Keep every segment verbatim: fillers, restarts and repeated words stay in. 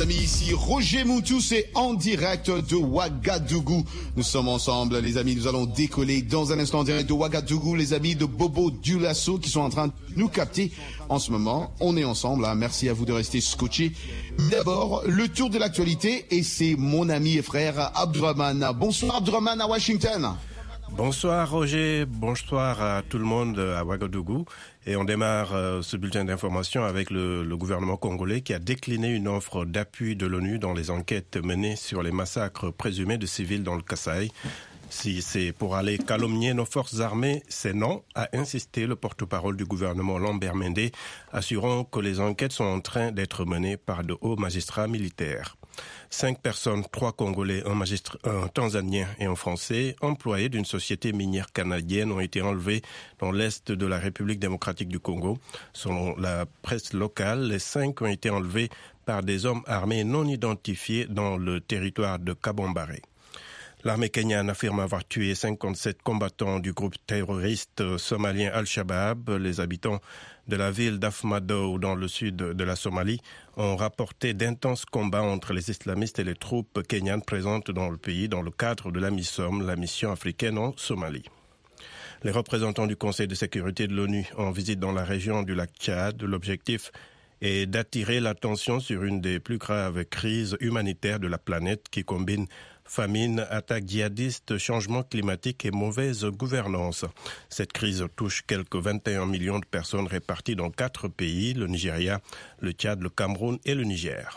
amis, ici Roger Moutou, c'est en direct de Ouagadougou. Nous sommes ensemble, les amis, nous allons décoller dans un instant en direct de Ouagadougou. Les amis de Bobo Dioulasso qui sont en train de nous capter en ce moment. On est ensemble, hein. Merci à vous de rester scotchés. D'abord, le tour de l'actualité et c'est mon ami et frère Abdourahmane. Bonsoir Abdourahmane à Washington. Bonsoir Roger, bonsoir à tout le monde à Ouagadougou. Et on démarre euh, ce bulletin d'information avec le, le gouvernement congolais qui a décliné une offre d'appui de l'ONU dans les enquêtes menées sur les massacres présumés de civils dans le Kasaï. Si c'est pour aller calomnier nos forces armées, c'est non, a insisté le porte-parole du gouvernement Lambert Mende, assurant que les enquêtes sont en train d'être menées par de hauts magistrats militaires. Cinq personnes, trois Congolais, un, magistrat, un Tanzanien et un Français, employés d'une société minière canadienne, ont été enlevés dans l'est de la République démocratique du Congo. Selon la presse locale, les cinq ont été enlevés par des hommes armés non identifiés dans le territoire de Kabombaré. L'armée kenyane affirme avoir tué cinquante-sept combattants du groupe terroriste somalien Al-Shabaab. Les habitants de la ville d'Afmado, dans le sud de la Somalie, ont rapporté d'intenses combats entre les islamistes et les troupes kenyanes présentes dans le pays dans le cadre de la MISOM, la mission africaine en Somalie. Les représentants du Conseil de sécurité de l'ONU en visite dans la région du lac Tchad. L'objectif est d'attirer l'attention sur une des plus graves crises humanitaires de la planète qui combine famine, attaques djihadistes, changement climatique et mauvaise gouvernance. Cette crise touche quelques vingt et un millions de personnes réparties dans quatre pays, le Nigeria, le Tchad, le Cameroun et le Niger.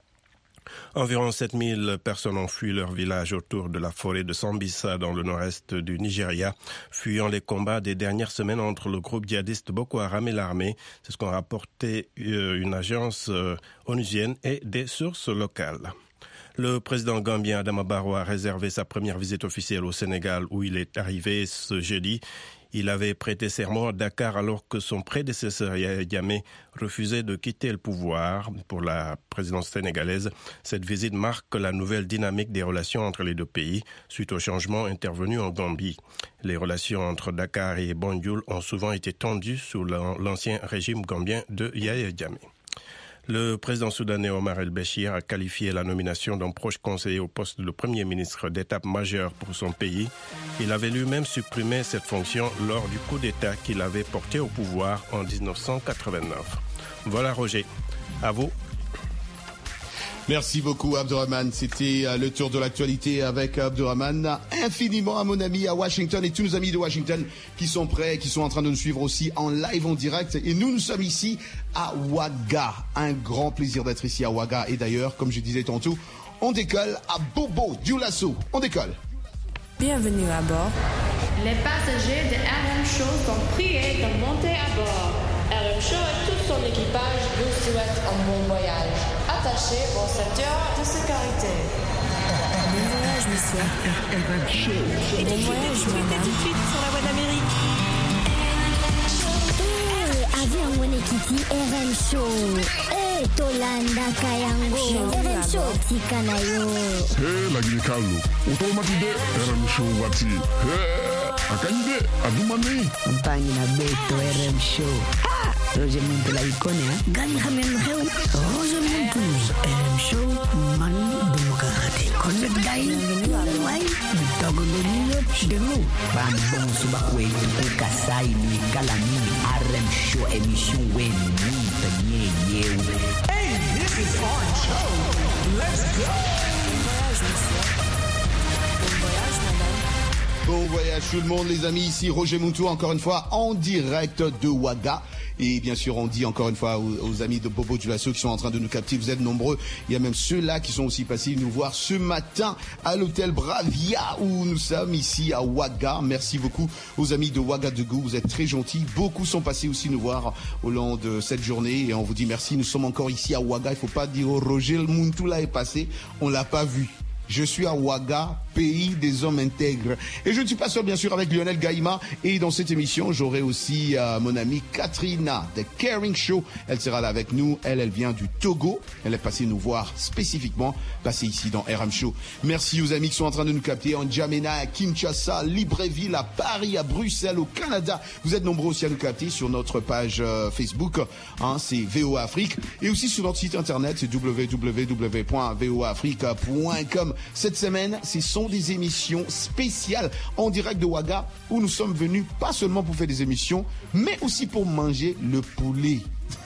Environ sept mille personnes ont fui leur village autour de la forêt de Sambisa dans le nord-est du Nigeria, fuyant les combats des dernières semaines entre le groupe djihadiste Boko Haram et l'armée. C'est ce qu'ont rapporté une agence onusienne et des sources locales. Le président gambien Adama Barrow a réservé sa première visite officielle au Sénégal où il est arrivé ce jeudi. Il avait prêté serment à Dakar alors que son prédécesseur Yahya Jammeh refusait de quitter le pouvoir pour la présidence sénégalaise. Cette visite marque la nouvelle dynamique des relations entre les deux pays suite aux changements intervenus en Gambie. Les relations entre Dakar et Banjul ont souvent été tendues sous l'ancien régime gambien de Yahya Jammeh. Le président soudanais Omar el-Béchir a qualifié la nomination d'un proche conseiller au poste de Premier ministre d'étape majeure pour son pays. Il avait lui-même supprimé cette fonction lors du coup d'État qu'il avait porté au pouvoir en dix-neuf cent quatre-vingt-neuf. Voilà Roger, à vous. Merci beaucoup Abdourahmane, c'était le tour de l'actualité avec Abdourahmane. Infiniment à mon ami à Washington et tous nos amis de Washington qui sont prêts, qui sont en train de nous suivre aussi en live, en direct. Et nous, nous sommes ici à Ouaga. Un grand plaisir d'être ici à Ouaga. Et d'ailleurs, comme je disais tantôt, on décolle à Bobo Dioulasso. On décolle. Bienvenue à bord. Les passagers de R M Show sont priés de monter à bord. R M Show et tout son équipage vous souhaitent un bon voyage. Attachez vos ceintures de sécurité. Bon voyage, monsieur. R M Show. Bon voyage, madame. Tout de suite sur la voie d'Amérique. Eh, avion mwenyekiti R M Show. Eh, Tolanda Kayango. R M Show tika nayo. Hey, lagi kalu. Utomatide R M Show wati. Hey, akanyide adumani. Mpangi na beto R M Show. Ah, Roger Moutou la icône, hein. Gani khamen kheu. Roger Moutou R M Show man demokrati. Connect guy. Why? Bitago lolo chidelo. Bambon subakwe ukasai ni kalami R M Show émission wen ni tanye yew. Hey, this is our show. Let's go. Bon voyage, madame. Bon voyage tout le monde les amis, ici Roger Moutou encore une fois en direct de Ouaga. Et bien sûr, on dit encore une fois aux, aux amis de Bobo Dioulasso qui sont en train de nous capter, vous êtes nombreux. Il y a même ceux-là qui sont aussi passés nous voir ce matin à l'hôtel Bravia où nous sommes ici à Ouaga. Merci beaucoup aux amis de Ouagadougou, vous êtes très gentils. Beaucoup sont passés aussi nous voir au long de cette journée et on vous dit merci. Nous sommes encore ici à Ouaga. Il ne faut pas dire oh, Roger Moutou là est passé, on l'a pas vu. Je suis à Ouaga pays des hommes intègres. Et je ne suis pas seul, bien sûr, avec Lionel Gaïma. Et dans cette émission, j'aurai aussi euh, mon amie Katrina de Caring Show. Elle sera là avec nous. Elle, elle vient du Togo. Elle est passée nous voir spécifiquement, passée ici dans R M Show. Merci aux amis qui sont en train de nous capter en N'Djamena, à Kinshasa, Libreville, à Paris, à Bruxelles, au Canada. Vous êtes nombreux aussi à nous capter sur notre page euh, Facebook. Hein, c'est V O A Afrique. Et aussi sur notre site internet, c'est w w w point v o a afrique point com. Cette semaine, ce sont des émissions spéciales en direct de Ouaga où nous sommes venus pas seulement pour faire des émissions, mais aussi pour manger le poulet.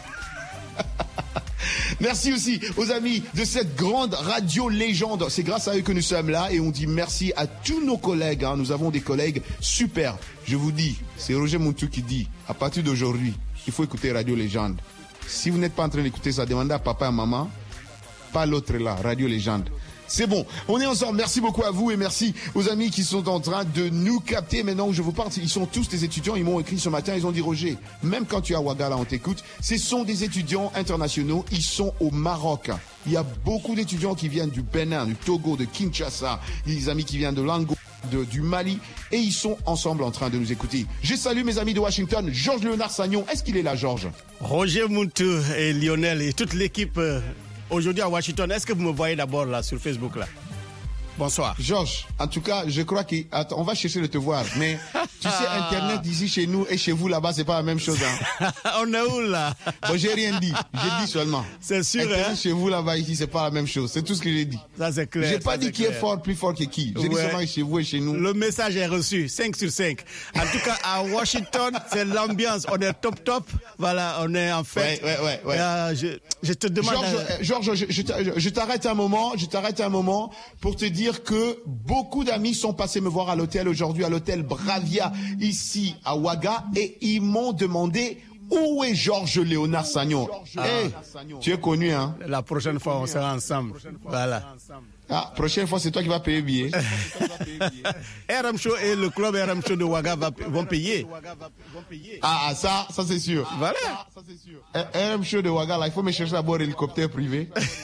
Merci aussi aux amis de cette grande radio légende. C'est grâce à eux que nous sommes là et on dit merci à tous nos collègues. Hein. Nous avons des collègues super. Je vous dis, c'est Roger Montou qui dit, à partir d'aujourd'hui, il faut écouter Radio Légende. Si vous n'êtes pas en train d'écouter ça, demandez à papa et à maman. Pas l'autre là, Radio Légende. C'est bon, on est ensemble. Merci beaucoup à vous et merci aux amis qui sont en train de nous capter. Maintenant où je vous parle, ils sont tous des étudiants. Ils m'ont écrit ce matin, ils ont dit Roger, même quand tu es à Ouaga, là on t'écoute, ce sont des étudiants internationaux. Ils sont au Maroc. Il y a beaucoup d'étudiants qui viennent du Bénin, du Togo, de Kinshasa. Il y a des amis qui viennent de l'Angola, de, du Mali. Et ils sont ensemble en train de nous écouter. Je salue mes amis de Washington. Georges Léonard Sagnon. Est-ce qu'il est là, Georges? Roger Montou et Lionel et toute l'équipe... Euh... Aujourd'hui à Washington, est-ce que vous me voyez d'abord là sur Facebook là? Bonsoir. Georges, en tout cas, je crois que... Attends, on va chercher de te voir, mais tu sais, Internet ici chez nous et chez vous là-bas, c'est pas la même chose. Hein. On est où là? Bon, j'ai rien dit, j'ai dit seulement. C'est sûr, Internet hein? Chez vous là-bas, ici, c'est pas la même chose. C'est tout ce que j'ai dit. Ça c'est clair. J'ai pas dit qui clair. est fort, plus fort que qui. J'ai ouais. dit seulement chez vous et chez nous. Le message est reçu, cinq sur cinq. En tout cas, à Washington, c'est l'ambiance. On est top top. Voilà, on est en fait. Ouais, ouais, ouais. ouais. Euh, je, je te demande. Georges, à... Georges je, je, je t'arrête un moment, je t'arrête un moment pour te dire que beaucoup d'amis sont passés me voir à l'hôtel aujourd'hui, à l'hôtel Bravia, ici à Ouaga, et ils m'ont demandé où est Georges Léonard Sagnon. Ah. Hey, tu es connu, hein? La prochaine fois, on sera ensemble. Voilà. Ah, prochaine fois, c'est toi qui vas payer le billet. R M Show et le club R M Show de Ouaga va, vont payer. Ah, ça, ça c'est sûr. Voilà. Ça, c'est sûr. R M Show de Ouaga, là, il faut me chercher d'abord un hélicoptère privé.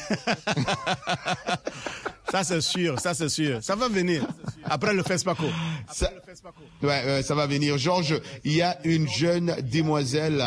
Ça c'est sûr, ça c'est sûr. Ça va venir après le FESPACO. Ça, ouais, ouais, ça va venir. Georges, il y a une jeune demoiselle,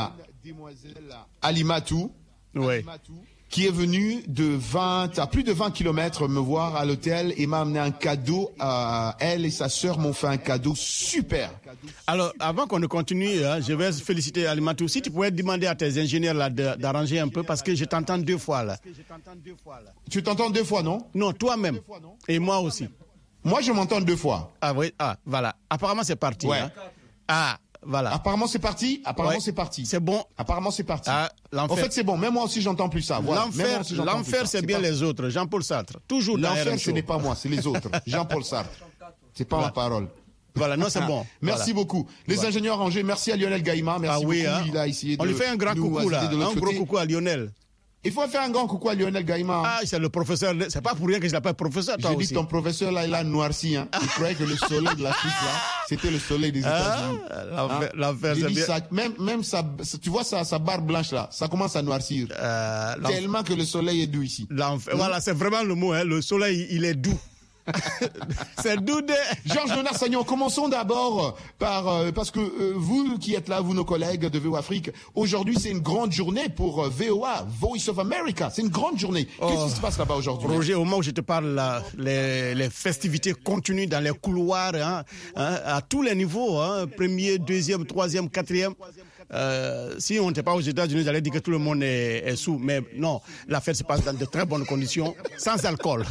Alimatou, ouais. qui est venue de vingt à plus de vingt kilomètres me voir à l'hôtel et m'a amené un cadeau. Euh, elle et sa sœur m'ont fait un cadeau super. Alors, avant qu'on ne continue, hein, je vais féliciter Alimatou. Si tu pouvais demander à tes ingénieurs là d'arranger un peu parce que je t'entends deux fois là. Tu t'entends deux fois, non? Non, toi-même. Et moi aussi. Moi, je m'entends deux fois. Ah oui, ah, voilà. Apparemment, c'est parti. Ouais. Hein. Ah, voilà. Apparemment, c'est parti. Apparemment, ouais. c'est parti. C'est bon. Apparemment, c'est parti. Ah, en fait, c'est bon. Même moi aussi, j'entends plus ça. Voilà. L'enfer, l'enfer, c'est bien les autres. Jean-Paul Sartre. Toujours dans l'enfer, ce n'est pas moi, c'est les autres. Jean-Paul Sartre. C'est pas voilà. ma parole. Voilà, non, c'est bon. Merci voilà. beaucoup. Les voilà. ingénieurs rangés, merci à Lionel Gaïma. Merci ah oui, beaucoup. Hein. Il a essayé de On lui fait un grand coucou là. Un gros coucou à Lionel. Il faut faire un grand coucou à Lionel Gaïma. Ah, c'est le professeur. C'est pas pour rien que je l'appelle professeur, toi aussi. J'ai dit ton professeur là, il a noirci. Hein. Il croyait que le soleil de l'Afrique là, c'était le soleil des États-Unis. Ah, l'enfer, c'est bien. Ça, même, même ça, tu vois sa, sa barbe blanche là, ça commence à noircir. Euh, tellement que le soleil est doux ici. L'enfer. Voilà, c'est vraiment le mot. Hein. Le soleil, il est doux. C'est doux de... Georges Léonard Sagnon, commençons d'abord par euh, parce que euh, vous qui êtes là, vous nos collègues de V O A Afrique, aujourd'hui c'est une grande journée pour euh, V O A, Voice of America. C'est une grande journée. Qu'est-ce oh, qui se passe là-bas aujourd'hui? Roger, au moment où je te parle, là, les, les festivités continuent dans les couloirs, hein, hein, à tous les niveaux, hein, premier, deuxième, troisième, quatrième. Euh, si on n'était pas aux États-Unis, j'allais dire que tout le monde est, est sous. Mais non, la fête se passe dans de très bonnes conditions, sans alcool.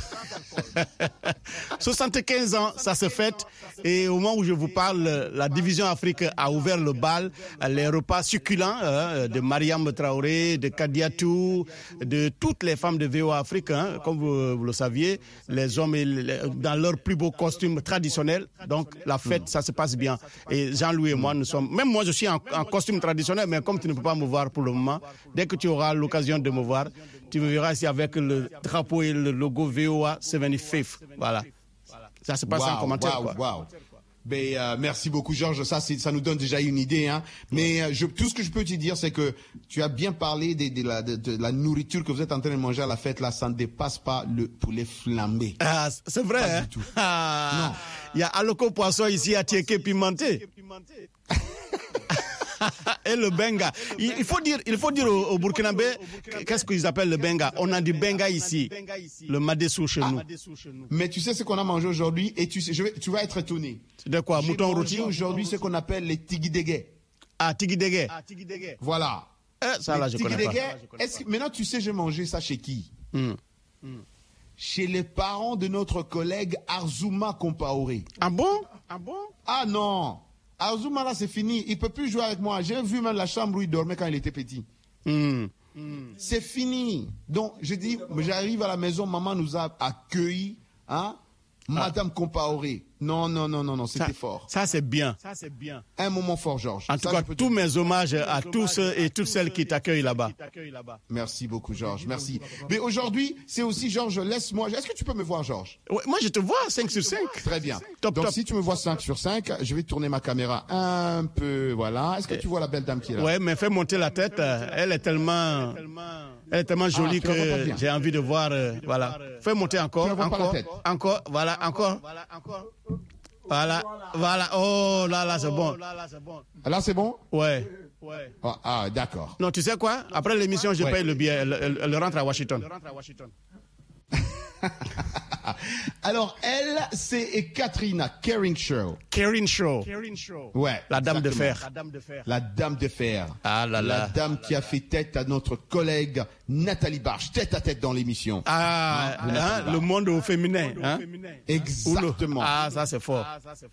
soixante-quinze ans, ça se fête. Et au moment où je vous parle, la division Afrique a ouvert le bal. Les repas succulents hein, de Mariam Traoré, de Kadiatou, de toutes les femmes de V O A Afrique, hein, comme vous, vous le saviez, les hommes les, dans leurs plus beaux costumes traditionnels. Donc la fête, ça se passe bien. Et Jean-Louis et moi, nous sommes... Même moi, je suis en, en costume traditionnel, mais comme tu ne peux pas me voir pour le moment, dès que tu auras l'occasion de me voir, tu me verras ici avec le drapeau et le logo V O A soixante-quinze. Voilà. Ça se passe wow, en commentaire. Wow, quoi. Wow. Ben, euh, merci beaucoup, Georges. Ça, c'est, ça nous donne déjà une idée. Hein. Mais euh, je, tout ce que je peux te dire, c'est que tu as bien parlé de, de, la, de, de la nourriture que vous êtes en train de manger à la fête. Là, ça ne dépasse pas le poulet flambé. Ah, c'est vrai. Pas Hein? du tout. Ah, Non. il y a Aloko Poisson ici à Tiéké pimenté. Et le benga. Il, il faut dire, il faut dire au, au Burkinabé, qu'est-ce qu'ils appellent le benga? On a du benga ici, le madessou chez nous. Mais tu sais ce qu'on a mangé aujourd'hui et tu sais, je vais, tu vas être étonné. C'est de quoi? J'ai Mouton mangé rôti? aujourd'hui ce qu'on appelle les tigidégué. Ah, tigidégué. Voilà. Eh, ça là, Les je connais pas. tigidégué, est-ce que, maintenant, tu sais, j'ai mangé ça chez qui? Hmm. Chez les parents de notre collègue Arzouma Compaoré. Ah bon? Ah bon? Ah non, Arzouma là c'est fini, il peut plus jouer avec moi. J'ai vu même la chambre où il dormait quand il était petit. Hmm. C'est fini. Donc je dis, j'arrive à la maison, maman nous a accueillis, hein, Madame Compaoré. Non, non, non, non, non, c'était Ça, fort. ça c'est bien. Ça c'est bien. Un moment fort, Georges. En tout Ça, cas, je peux te tous dire. mes hommages à tous ceux et toutes celles qui t'accueillent là-bas. Merci beaucoup, Georges. Merci. Mais aujourd'hui, c'est aussi, Georges, laisse-moi. Est-ce que tu peux me voir, Georges? Ouais, moi, je te vois cinq sur cinq. Très bien. Top, Donc, top. si tu me vois cinq sur cinq, je vais tourner ma caméra un peu. Voilà. Est-ce que tu vois la belle dame qui est là? Ouais, mais fais monter la tête. euh, Elle est tellement, elle est tellement jolie tu la vois pas que bien. j'ai envie de voir. euh, Voilà. Fais monter encore, Tu la vois pas la encore, tête. encore. Voilà, encore. Voilà, voilà. Oh là là, c'est bon. Là, c'est bon? Ouais. Ah, ah, d'accord. Non, tu sais quoi? Après l'émission, je Ouais. paye le billet. Elle, elle- elle rentre à Washington. Alors, elle, c'est Katrina Keringshow. Karen Shaw. Ouais. La dame de exactement. fer. La dame de fer. Ah là là. La dame qui a fait tête à notre collègue Nathalie Barche, tête à tête dans l'émission. Ah, de Nathalie hein, Barche. le monde au féminin. Hein? Exactement. Ah, ça c'est fort.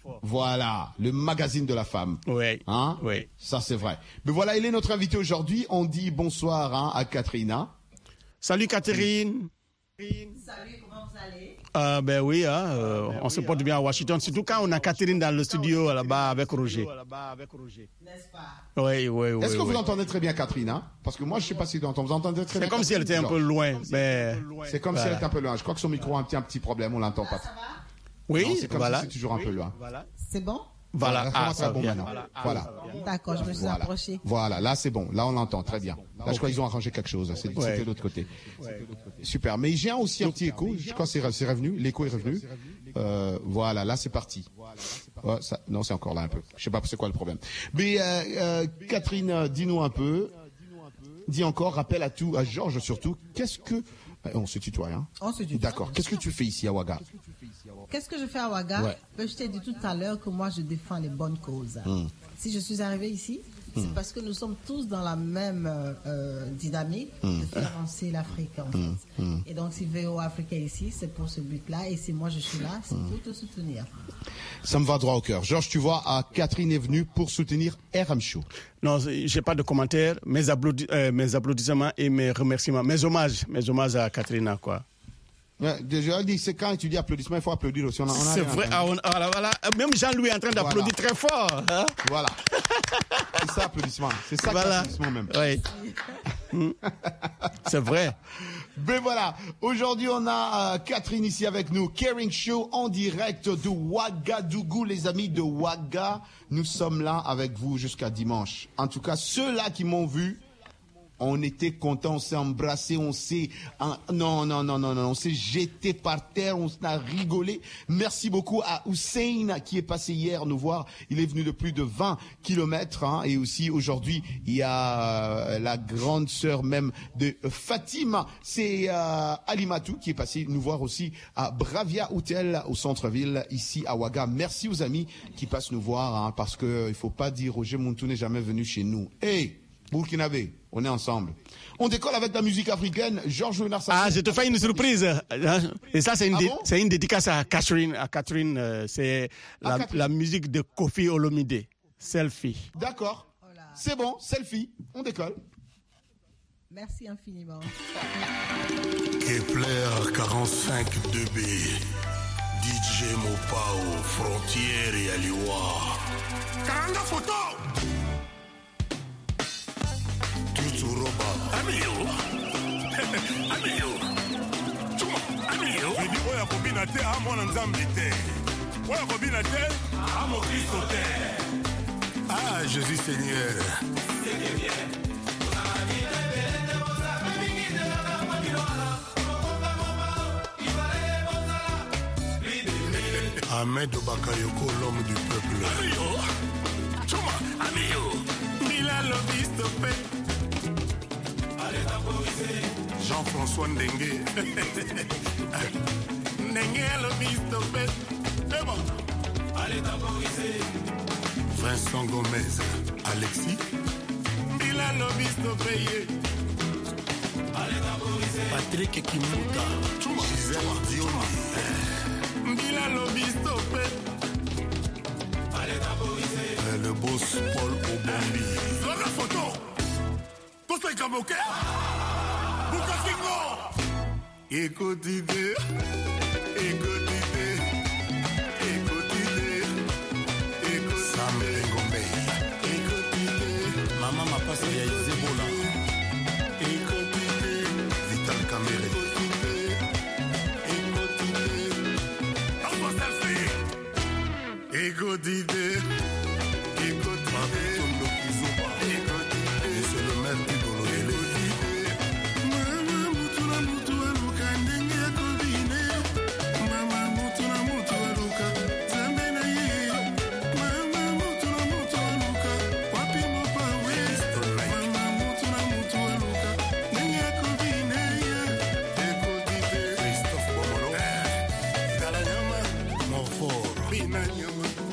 Voilà, le magazine de la femme. Oui. Hein? Oui. Ça, c'est vrai. Mais voilà, elle est notre invitée aujourd'hui. On dit bonsoir hein, à Katrina. Salut Catherine. Salut, comment vous allez? Ah ben oui, hein, euh, on se porte bien à Washington, surtout quand on a Catherine dans le studio là-bas avec Roger. N'est-ce pas? Oui, oui, oui. Est-ce que oui. vous entendez très bien Catherine hein? Parce que moi, je ne sais pas si vous entendez, vous entendez très bien. C'est comme si elle était un peu loin. Mais... C'est comme si Voilà. elle était un peu loin. Je crois que son micro a un petit, un petit problème, on l'entend pas. Ça va? Oui, Non, c'est comme voilà. si c'est toujours un peu loin. C'est bon? Voilà, Là, ah, comment ça bon vient. maintenant. Voilà. D'accord, je me suis Voilà. approchée. Voilà, là c'est bon, là on l'entend très bien. Là je crois qu'ils ont arrangé quelque chose, c'est- c'était Ouais. de l'autre côté. Super, mais j'ai aussi un petit écho, je crois que c'est c'est revenu, l'écho est revenu. Euh, voilà, là c'est parti. Ouais, ça, non, c'est encore là un peu. Je sais pas c'est quoi le problème. Mais euh, euh, Catherine, euh, dis-nous un peu, dis encore, rappelle à tout, à Georges surtout, qu'est-ce que... Euh, On se tutoie, hein? On se tutoie. D'accord, qu'est-ce que tu fais ici à Ouaga? Qu'est-ce que je fais à Ouaga? Ouais. Ben, je t'ai dit tout à l'heure que moi, je défends les bonnes causes. Hmm. Si je suis arrivée ici, c'est parce que nous sommes tous dans la même euh, euh, dynamique de faire avancer l'Afrique, en fait. Et donc, si V O Africa est ici, c'est pour ce but-là. Et si moi, je suis là, c'est pour te soutenir. Ça me va droit au cœur. Georges, tu vois, ah, Catherine est venue pour soutenir R M Show. Non, j'ai pas de commentaires. Mes, applaudi- euh, mes applaudissements et mes remerciements, mes hommages, mes hommages à Catherine, quoi. Ouais, déjà, dit, c'est quand tu dis applaudissements, il faut applaudir aussi. On a- on a C'est rien vrai. entendu. Ah, on- voilà, voilà. Même Jean-Louis est en train d'applaudir Voilà. très fort. Hein? Voilà. C'est ça, applaudissement. C'est ça, Voilà. applaudissement même. Oui. Hmm. C'est vrai. Mais voilà, aujourd'hui on a euh, Catherine ici avec nous, Caring Show en direct de Ouagadougou, les amis de Ouaga. Nous sommes là avec vous jusqu'à dimanche. En tout cas, ceux-là qui m'ont vu, on était contents, on s'est embrassés, on s'est... en- Non, non, non, non, non, on s'est jeté par terre, on a rigolé. Merci beaucoup à Hussein qui est passé hier nous voir. Il est venu de plus de vingt kilomètres. Hein, et aussi aujourd'hui, il y a euh, la grande sœur même de Fatima. C'est euh, Alimatou qui est passé nous voir aussi à Bravia Hotel au centre-ville ici à Ouaga. Merci aux amis qui passent nous voir hein, parce que il faut pas dire Roger Montou n'est jamais venu chez nous. Hey Burkinabé, on est ensemble. On décolle avec la musique africaine. Georges Léonard Sassou. Ah, je te fais une surprise. Et ça, c'est une, Ah dé- bon c'est une dédicace à Catherine. À Catherine, euh, c'est la, Catherine. la musique de Kofi Olomide. Selfie. D'accord. C'est bon, selfie. On décolle. Merci infiniment. Kepler quarante-cinq deux B, D J Mopao, Frontière et Aliwa. Karanga photo! Tutsuroba. Amiyo! Amiyo! Tuma! Amiyo! Vidi oya kobina te amwana nzambe te. Ah, Jésus Seigneur. Ahmed Bakayoko, l'homme du peuple. Amio, Chuma, Amio, Milan Lobistopé. Allez temporiser. Jean-François Ndengue. Ndengue Lobistopé. C'est bon. Allez temporiser. Vincent Gomez, Alexis. Milan Lobistopé. Allez temporiser. Patrick Kimuta. Chuma, Gisèle Dioni. Bila Lobistopé. Allez temporiser. Euh, le boss Paul Obambi. Sur la photo. Tout ça est comme ok. Bukakingo. Écoutez. Écoutez. Écoutez. Écoutez. Sam Ngombe. Écoutez. Maman m'a passé à Zebola. Écoutez. Vital Kamere. Ego d'idée, ego d'idée, ego d'idée, c'est le maître du Golo. Ego d'idée, mama mutuna mutua luka ndenge ya kobine, mama mutuna mutua luka zambena ye, mama mutuna mutua luka wapi mopa we, mama mutuna mutua luka ndenge ya kobine ye, ego d'idée, Christophe Bomolo, Galanyama, Morfort, Binanyama.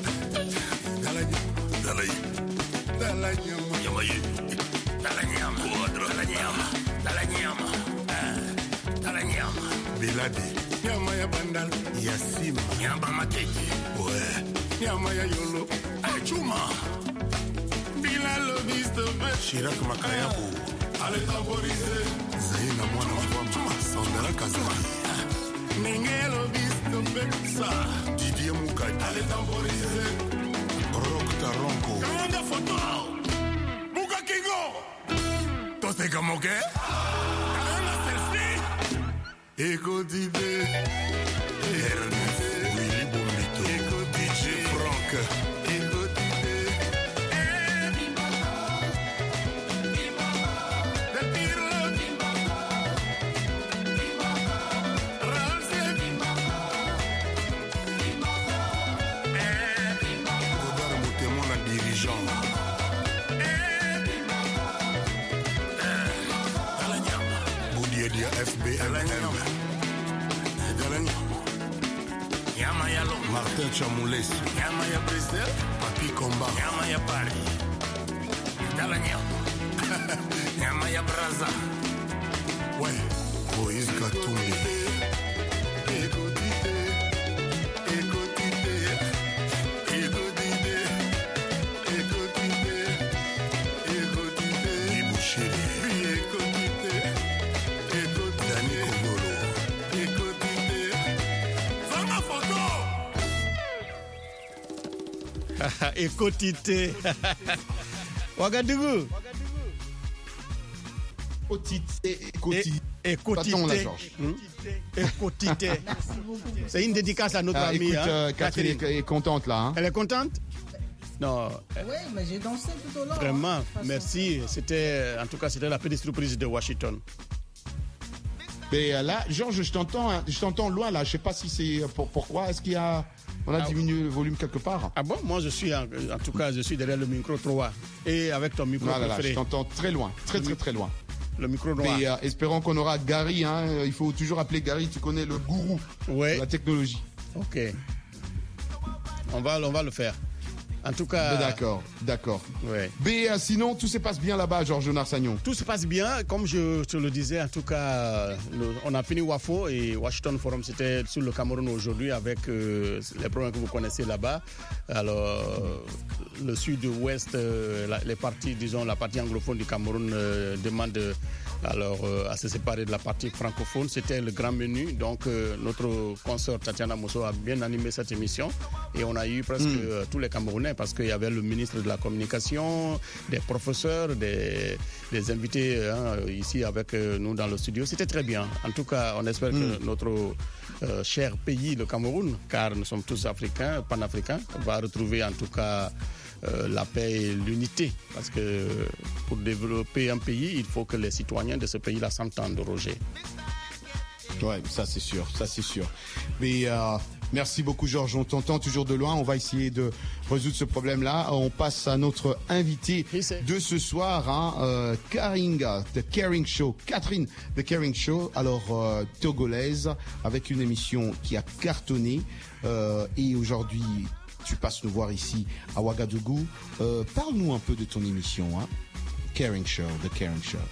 Biladi, nyama ya bandal, Yasim, nyama makeki, ouais, nyama ya yolo, chuma, Bilal Lobistopé, Chirac Makayabu, allez temporiser, Zahina mwana mwana, Sandra Kazali, Nenge Lobistopé, ça, Didier Moukadi, allez temporiser, Rock Taronko, Kamanda photo, Buka Kingo, Tose Kamoke, Kamanda selfie, Ego d'idée, Ernest, Willy Bombito, Ego D J Franck, Ego d'idée, de Pirlo, Ramsey, Godard Moutemon, la dirigeant. Boudiadia F B L M. Yamaya Lo, Martin Chamoules, Yamaya Brisel, Papi Combat, Yamaya Paris, Dalanya, Yamaya Braza, ouais, Moïse Katumbi, Écoutez, écoutez, écoutez, écoutez, écoutez, Ibouché, écoutez, écoutez, Dani Kogolo, écoutez, Zama photo. Écoutez. Ouagadougou. Écoutez, écoutez. Écoutez. Écoutez. C'est une dédicace à notre ah, amie. Écoute, hein, euh, Catherine est, est contente là. Hein. Elle est contente? Non. Oui, mais j'ai dansé tout au long. Vraiment, hein, merci. C'était, en tout cas, c'était la petite surprise de Washington. Mais euh, là, Georges, je t'entends, hein, je t'entends loin là. Je sais pas si c'est pour, pourquoi. Est-ce qu'il y a, on a ah, diminué le volume quelque part? Ah bon? Moi, je suis, en, en tout cas, je suis derrière le micro trois et avec ton micro voilà, préféré. Là, je t'entends très loin, très très très loin. Le micro droit. Mais euh, espérons qu'on aura Gary. Hein, il faut toujours appeler Gary. Tu connais le gourou ouais. de la technologie. Ok. On va, on va le faire. En tout cas. D'accord, d'accord. Ouais. Mais euh, sinon, tout se passe bien là-bas, Georges Narsagnon. Tout se passe bien, comme je te le disais. En tout cas, le, on a fini WAFO et Washington Forum, c'était sur le Cameroun aujourd'hui avec euh, les problèmes que vous connaissez là-bas. Alors, le sud-ouest, euh, les parties, disons, la partie anglophone du Cameroun euh, demande alors euh, à se séparer de la partie francophone. C'était le grand menu. Donc euh, notre consoeur Tatiana Mosso a bien animé cette émission et on a eu presque mm. euh, tous les Camerounais parce qu'il y avait le ministre de la Communication, des professeurs, des, des invités hein, ici avec euh, nous dans le studio. C'était très bien. En tout cas, on espère mm. que notre euh, cher pays, le Cameroun, car nous sommes tous africains, panafricains, va retrouver en tout cas Euh, la paix et l'unité. Parce que pour développer un pays, il faut que les citoyens de ce pays-là s'entendent, Roger. Ouais, ça c'est sûr, ça c'est sûr. Mais euh, merci beaucoup Georges, on t'entend toujours de loin, on va essayer de résoudre ce problème-là. On passe à notre invité de ce soir, hein, euh, Karinga, The Caring Show, Catherine, The Caring Show, alors euh, togolaise, avec une émission qui a cartonné euh, et aujourd'hui tu passes nous voir ici à Ouagadougou. Euh, parle-nous un peu de ton émission, hein? Caring Show, The Caring Show.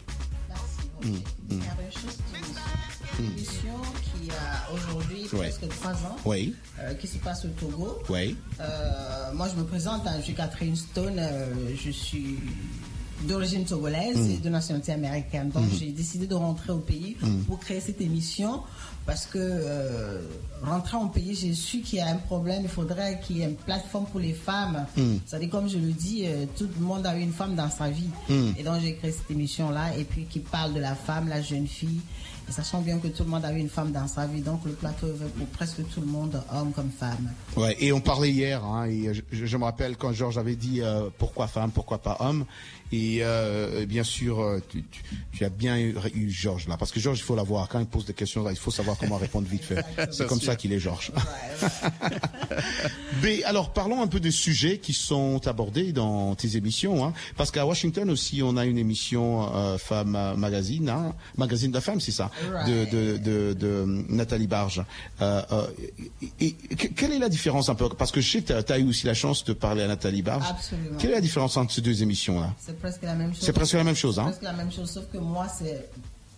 Merci. Mm, mm. Caring Show, c'est une mm. émission qui a aujourd'hui ouais. presque trois ans, oui. euh, qui se passe au Togo. Oui. Euh, moi, je me présente, hein, je suis Catherine Stone, euh, je suis d'origine togolaise mm. et de nationalité américaine. Donc, mm. j'ai décidé de rentrer au pays mm. pour créer cette émission. Parce que euh, rentrant au pays, j'ai su qu'il y a un problème, il faudrait qu'il y ait une plateforme pour les femmes. Mm. C'est-à-dire, comme je le dis, euh, tout le monde a eu une femme dans sa vie. Mm. Et donc, j'ai créé cette émission-là, et puis qui parle de la femme, la jeune fille. Et sachant bien que tout le monde a eu une femme dans sa vie, donc le plateau est pour presque tout le monde, homme comme femme. Ouais, et on parlait hier, hein, et je, je me rappelle quand Georges avait dit euh, pourquoi femme, pourquoi pas homme. Et euh, bien sûr, tu, tu, tu as bien eu, eu Georges là, parce que Georges, il faut l'avoir. Quand il pose des questions là, il faut savoir comment répondre vite fait. C'est comme ça qu'il est Georges. Ouais, ouais. Mais alors, parlons un peu des sujets qui sont abordés dans tes émissions, hein, parce qu'à Washington aussi, on a une émission euh, Femme Magazine, hein, Magazine de la Femme, c'est ça, right. de, de, de, de Nathalie Barge. Euh, euh, et, et, quelle est la différence un peu, parce que je sais que tu as eu aussi la chance de parler à Nathalie Barge. Absolument. Quelle est la différence entre ces deux émissions là? C'est presque la même chose. C'est presque la même chose, hein? C'est presque la même chose, sauf que moi, c'est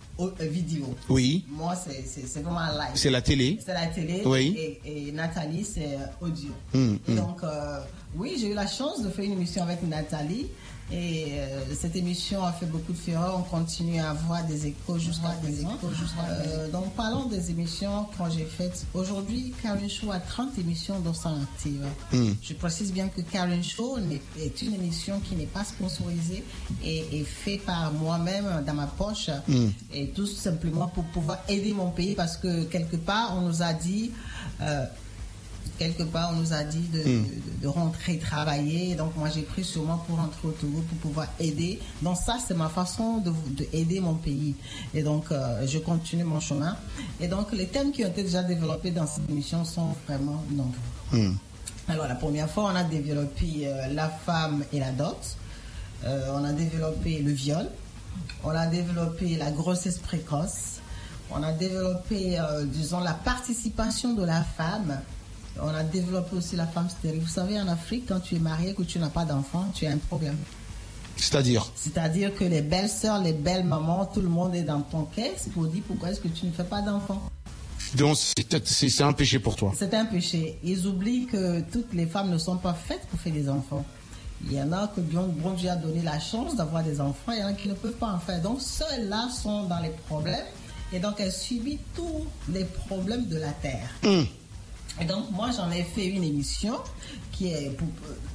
vidéo. Oui. Moi, c'est vraiment live. C'est la télé. C'est la télé. Oui. Et, et Nathalie, c'est audio. Mmh, et mmh. donc, euh, oui, j'ai eu la chance de faire une émission avec Nathalie. Et euh, cette émission a fait beaucoup de fureur. On continue à avoir des échos jusqu'à présent. Euh, donc, parlons des émissions quand j'ai faites. Aujourd'hui, Caring Show a trente émissions dans son active. Mm. Je précise bien que Caring Show est une émission qui n'est pas sponsorisée et est faite par moi-même dans ma poche. Mm. Et tout simplement pour pouvoir aider mon pays parce que quelque part, on nous a dit... Euh, Quelque part, on nous a dit de, mm. de, de rentrer travailler. Donc, moi, j'ai pris sur moi pour rentrer au Togo pour pouvoir aider. Donc, ça, c'est ma façon de, de aider mon pays. Et donc, euh, je continue mon chemin. Et donc, les thèmes qui ont été déjà développés dans cette émission sont vraiment nombreux. Mm. Alors, la première fois, on a développé euh, la femme et la dot. Euh, on a développé le viol. On a développé la grossesse précoce. On a développé, euh, disons, la participation de la femme. On a développé aussi la femme stérile. Vous savez, en Afrique, quand tu es marié et que tu n'as pas d'enfant, tu as un problème. C'est-à-dire C'est-à-dire que les belles sœurs, les belles mamans, tout le monde est dans ton caisse pour dire pourquoi est-ce que tu ne fais pas d'enfant. Donc, c'est un péché pour toi. C'est un péché. Ils oublient que toutes les femmes ne sont pas faites pour faire des enfants. Il y en a que bon, bon Dieu a donné la chance d'avoir des enfants, il y en a qui ne peuvent pas en faire. Donc, ceux-là sont dans les problèmes et donc elles subissent tous les problèmes de la terre. Mm. Et donc, moi, j'en ai fait une émission qui est, pour,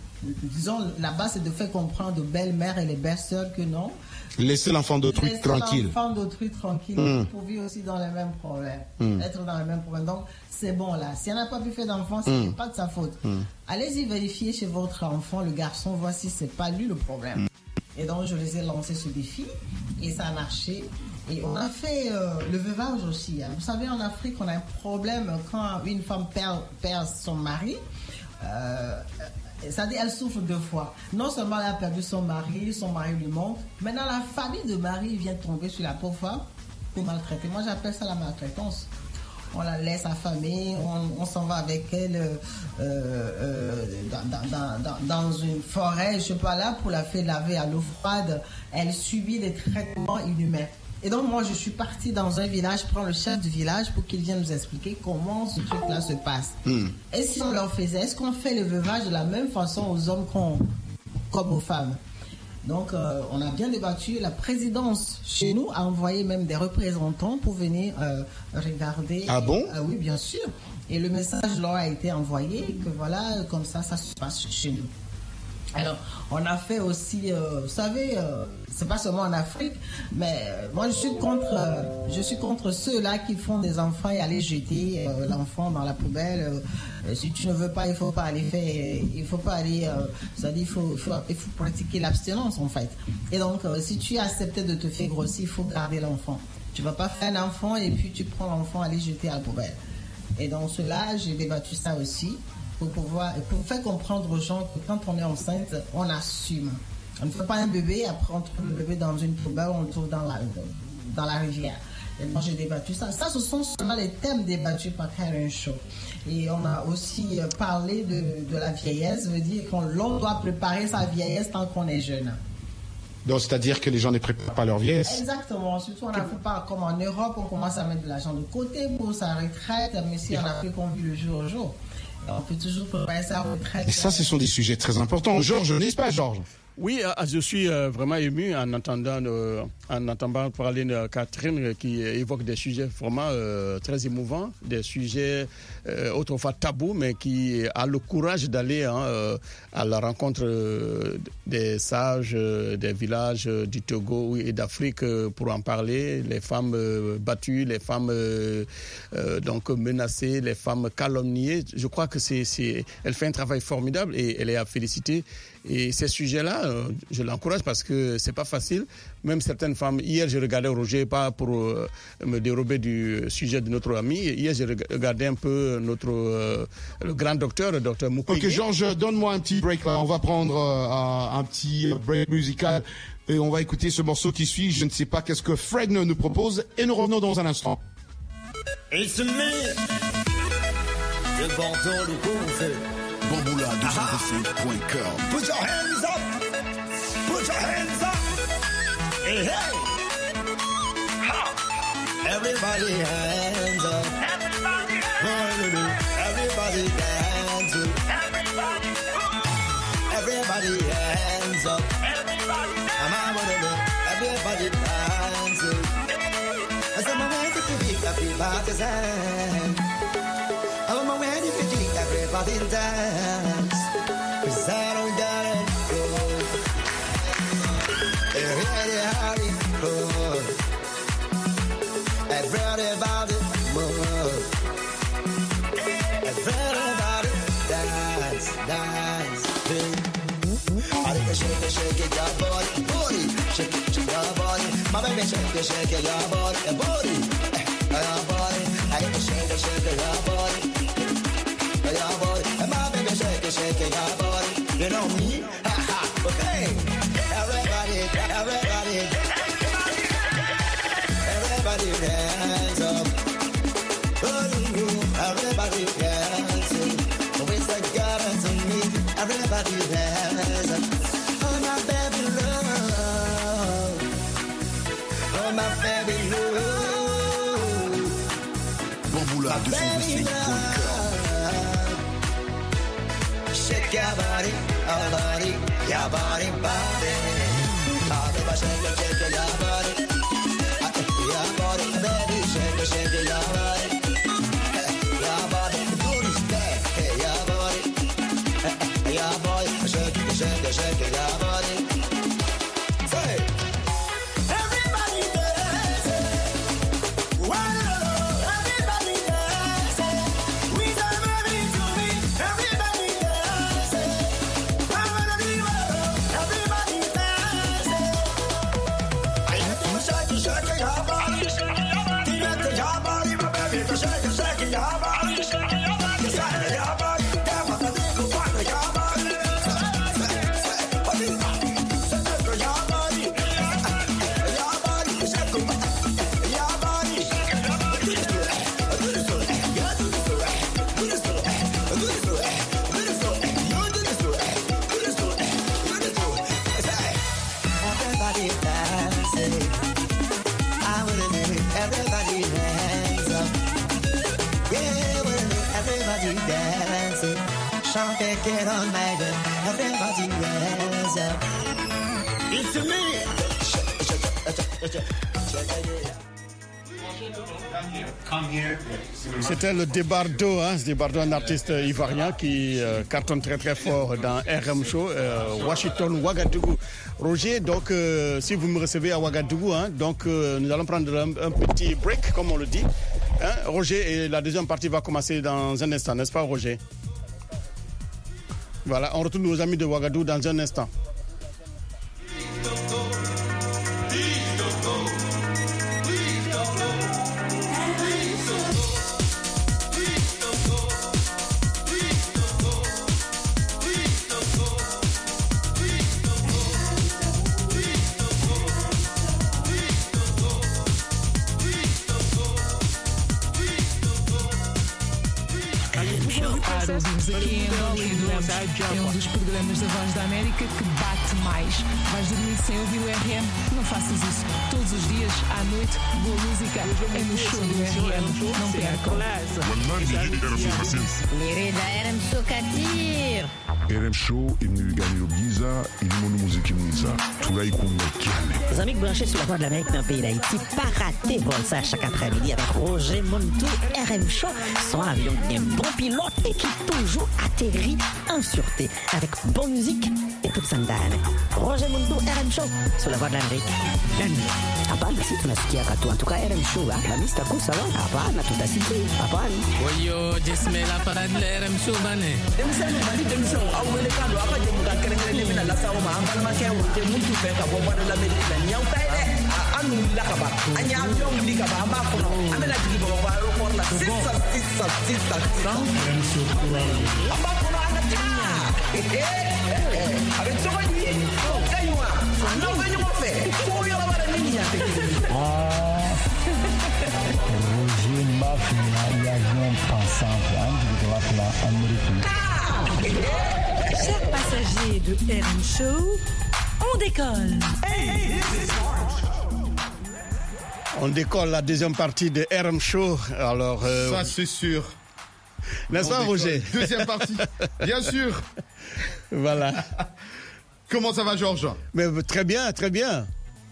disons, là-bas, c'est de faire comprendre aux belles-mères et les belles-sœurs que non. Laissez l'enfant d'autrui Laissez tranquille. l'enfant d'autrui tranquille, mm. pour vivre aussi dans les mêmes problèmes, mm. être dans les mêmes problèmes. Donc, c'est bon là. Si elle n'a pas pu faire d'enfant, ce n'est mm. pas de sa faute. Mm. Allez-y vérifier chez votre enfant, le garçon, voir si ce n'est pas lui le problème. Mm. Et donc, je les ai lancé ce défi et ça a marché. Et on a fait euh, le veuvage aussi. Hein. Vous savez, en Afrique, on a un problème quand une femme perd, perd son mari. Euh, c'est-à-dire elle souffre deux fois. Non seulement elle a perdu son mari, son mari lui manque. Maintenant, la famille de mari vient tomber sur la pauvre femme pour maltraiter. Moi, j'appelle ça la maltraitance. On la laisse affamer, on, on s'en va avec elle euh, euh, dans, dans, dans, dans une forêt, je ne sais pas là, pour la faire laver à l'eau froide. Elle subit des traitements inhumains. Et donc, moi, je suis partie dans un village, prendre le chef du village pour qu'il vienne nous expliquer comment ce truc-là se passe. Mm. Et si on leur faisait, est-ce qu'on fait le veuvage de la même façon aux hommes qu'on, comme aux femmes? Donc, euh, on a bien débattu. La présidence chez nous a envoyé même des représentants pour venir euh, regarder. Ah bon? Ah oui, bien sûr. Et le message leur a été envoyé que voilà, comme ça, ça se passe chez nous. Alors, on a fait aussi, euh, vous savez, euh, c'est pas seulement en Afrique, mais euh, moi je suis contre, euh, je suis contre ceux-là qui font des enfants et aller jeter euh, l'enfant dans la poubelle. Euh, si tu ne veux pas, il faut pas aller faire, il faut pas aller, euh, c'est-à-dire il faut, il faut, il faut pratiquer l'abstinence en fait. Et donc, euh, si tu as accepté de te faire grossir, il faut garder l'enfant. Tu vas pas faire un enfant et puis tu prends l'enfant aller jeter à la poubelle. Et dans cela, j'ai débattu ça aussi. Pour pouvoir, pour faire comprendre aux gens que quand on est enceinte, on assume. On ne fait pas un bébé, après on trouve le bébé dans une poubelle, on le trouve dans la, dans la rivière. Et moi j'ai débattu ça. Ça, ce sont seulement les thèmes débattus par Karen Shaw. Et on a aussi parlé de, de la vieillesse, ça veut dire qu'on doit préparer sa vieillesse tant qu'on est jeune. Donc, c'est-à-dire que les gens ne préparent pas leur vieillesse. Exactement. Surtout en Afrique, pas comme en Europe, on commence à mettre de l'argent de côté pour sa retraite, mais si en Afrique, on vit le jour au jour. On peut toujours préparer sa retraite. Et ça, ce sont des sujets très importants. Georges, n'est-ce pas, Georges? Oui, je suis vraiment ému en entendant, euh, en entendant parler de Catherine qui évoque des sujets vraiment euh, très émouvants, des sujets euh, autrefois tabous, mais qui a le courage d'aller hein, euh, à la rencontre euh, des sages euh, des villages du Togo et d'Afrique euh, pour en parler. Les femmes euh, battues, les femmes euh, euh, donc menacées, les femmes calomniées. Je crois que c'est, c'est, elle fait un travail formidable et elle est à féliciter. Et ces sujets-là, euh, je l'encourage parce que c'est pas facile. Même certaines femmes, hier je regardais Roger, pas pour euh, me dérober du sujet de notre ami, hier j'ai regardé un peu notre euh, le grand docteur, le docteur Mukwege. Ok Georges, donne-moi un petit break là, on va prendre euh, un petit break musical et on va écouter ce morceau qui suit, je ne sais pas qu'est-ce que Fred nous propose et nous revenons dans un instant. It's me, le bordon, le confet. Bamboula deux cent vingt-cinq point com. Put your hands up, put your hands up, hey hey, ha. Everybody hands up, everybody hands up, everybody dance, everybody, everybody hands up, everybody dance, everybody dance. I said my way to pick up the partisan. I'm ready to take everybody dance, 'cause I don't gotta go. Everybody hurry, go. Everybody move. Everybody dance, dance. I think I shake it, shake it, your body, body. Shake it, shake your body. My baby shake it, shake it, your body, and body. Your body. I think I shake it, shake it, your body. Your body, and my baby shake it, shake it, your body. You know me, ha ha. Okay, everybody, everybody, everybody hands up. Everybody hands up. With the God to me, everybody hands up. Oh my baby love, oh my baby love. Bamboula deux cent vingt-cinq point com. Shake your body, your body, your body, body. Oh, baby, shake it, shake it, your body. Your body, baby, shake it, shake it, your body. Your body, do this thing, hey, your body. Your body, shake it, shake it, shake it, your body. Say, everybody dance. Wow, everybody dance. We are ready to be. Everybody dance. Everybody dance. I have to shake it, shake it, your body. Give it to your body, my baby. Shake it, shake it, your body. Shake it, your body. Shake it, your body. Damn, what the nigga want with your body. What is that? Shake it, your body. Your body. Shake it, your body. Do this to it. Do this to it. You do this to it. Do this to it. Do this to it. Do this to it. You do this to it. Do this to it. Do this to it. Say, everybody dancing. I wanna do it. Everybody hands up. Yeah, wanna everybody dancing. Chante, get on my girl. Everybody hands up. It's me. C'était le Débardo, hein, Débardo, un artiste ivoirien qui euh, cartonne très très fort dans R M Show, euh, Washington, Ouagadougou. Roger, donc euh, si vous me recevez à Ouagadougou, hein, donc euh, nous allons prendre un, un petit break, comme on le dit. Hein, Roger, et la deuxième partie va commencer dans un instant, n'est-ce pas Roger? Voilà, on retrouve nos amis de Ouagadougou dans un instant. Ouvimos aqui em Angola e adoramos. É um dos programas da Voz da América que bate mais. Vais dormir sem ouvir o R M? Não faças isso. Todos os dias, à noite, boa música é no show do R M. Não percam. Lirida R M Show Katir. R M Show, il nous gagne le Giza, il nous montre musique Giza. Tout là, il connaît Kiane. Les amis branchés sur la Voix de l'Amérique dans le pays d'Haïti, pas rater vol ça chaque après-midi avec Roger Montou, R M Show, son avion qui est un bon pilote et qui toujours atterrit en sûreté avec bonne musique et toute sa dame. Roger Montou, R M Show, sur la Voix de l'Amérique. La nuit. Hapana, si tunasikia katu. En tout cas, R M Show, hein, la mista kusa, hapana, tutasikia, hapana. Oyo, jisme la parade de R M Show, bane. Demisano, bani, demisano, awele kando, apa jemuda kerengere mina la sawo ma ambal ma kewu, te muntu feka bo bada la medina, nyaw taide, anu la kaba, anya avion li kaba, amba kono, amela jigi bo ba aéroport la, sisa, sisa, sisa, sisa. Amba kono ana tanya. Eh, eh, avec so bani, kaywa, no venyo mo fe, ko yo ba la nini ya te. Roger Mafia, l'avion pensant, de la Amérique. Chers passagers de R M Show, on décolle. On décolle la deuxième partie de R M Show. Alors, euh... ça c'est sûr. N'est-ce pas, Roger? Deuxième partie, bien sûr. Voilà. Comment ça va, Georges? Mais très bien, très bien.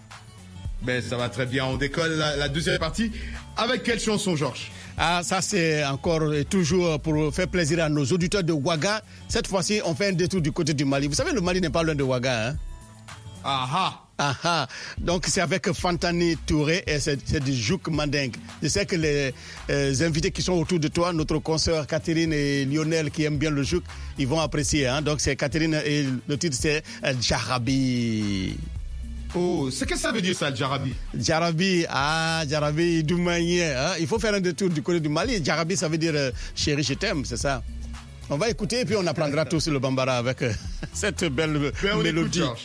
Ben ça va très bien. On décolle la, la deuxième partie. Avec quelle chanson, Georges? Ah, ça c'est encore et toujours pour faire plaisir à nos auditeurs de Ouaga. Cette fois-ci, on fait un détour du côté du Mali. Vous savez, le Mali n'est pas loin de Ouaga, hein? Ah ah. Ah ah. Donc c'est avec Fantani Touré et c'est, c'est du Jouk Mandingue. Je sais que les, les invités qui sont autour de toi, notre consoeur Catherine et Lionel qui aiment bien le Jouk, ils vont apprécier, hein? Donc c'est Catherine et le titre c'est Djarabi. Oh, c'est qu'est-ce que ça veut dire ça, Djarabi? Djarabi, ah, Djarabi, du Malien, hein? Il faut faire un détour du côté du Mali. Djarabi, ça veut dire euh, chérie, je t'aime, c'est ça. On va écouter et puis on apprendra tous le bambara avec euh, cette belle ben, mélodie. Écoute,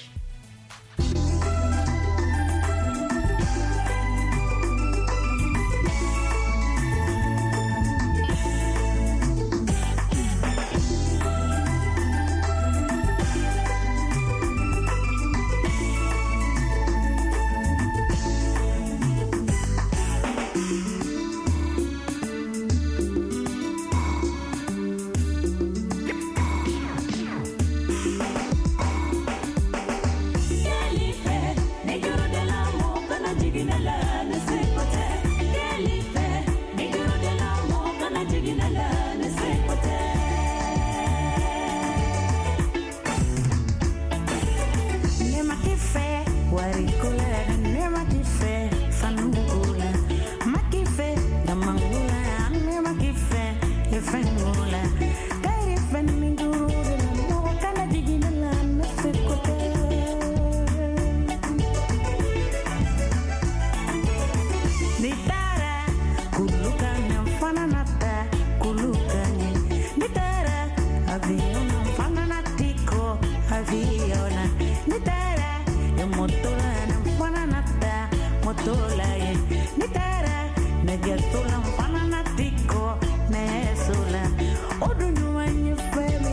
Negesola, fananatiko, nesola. Odu nyuwa nyufe.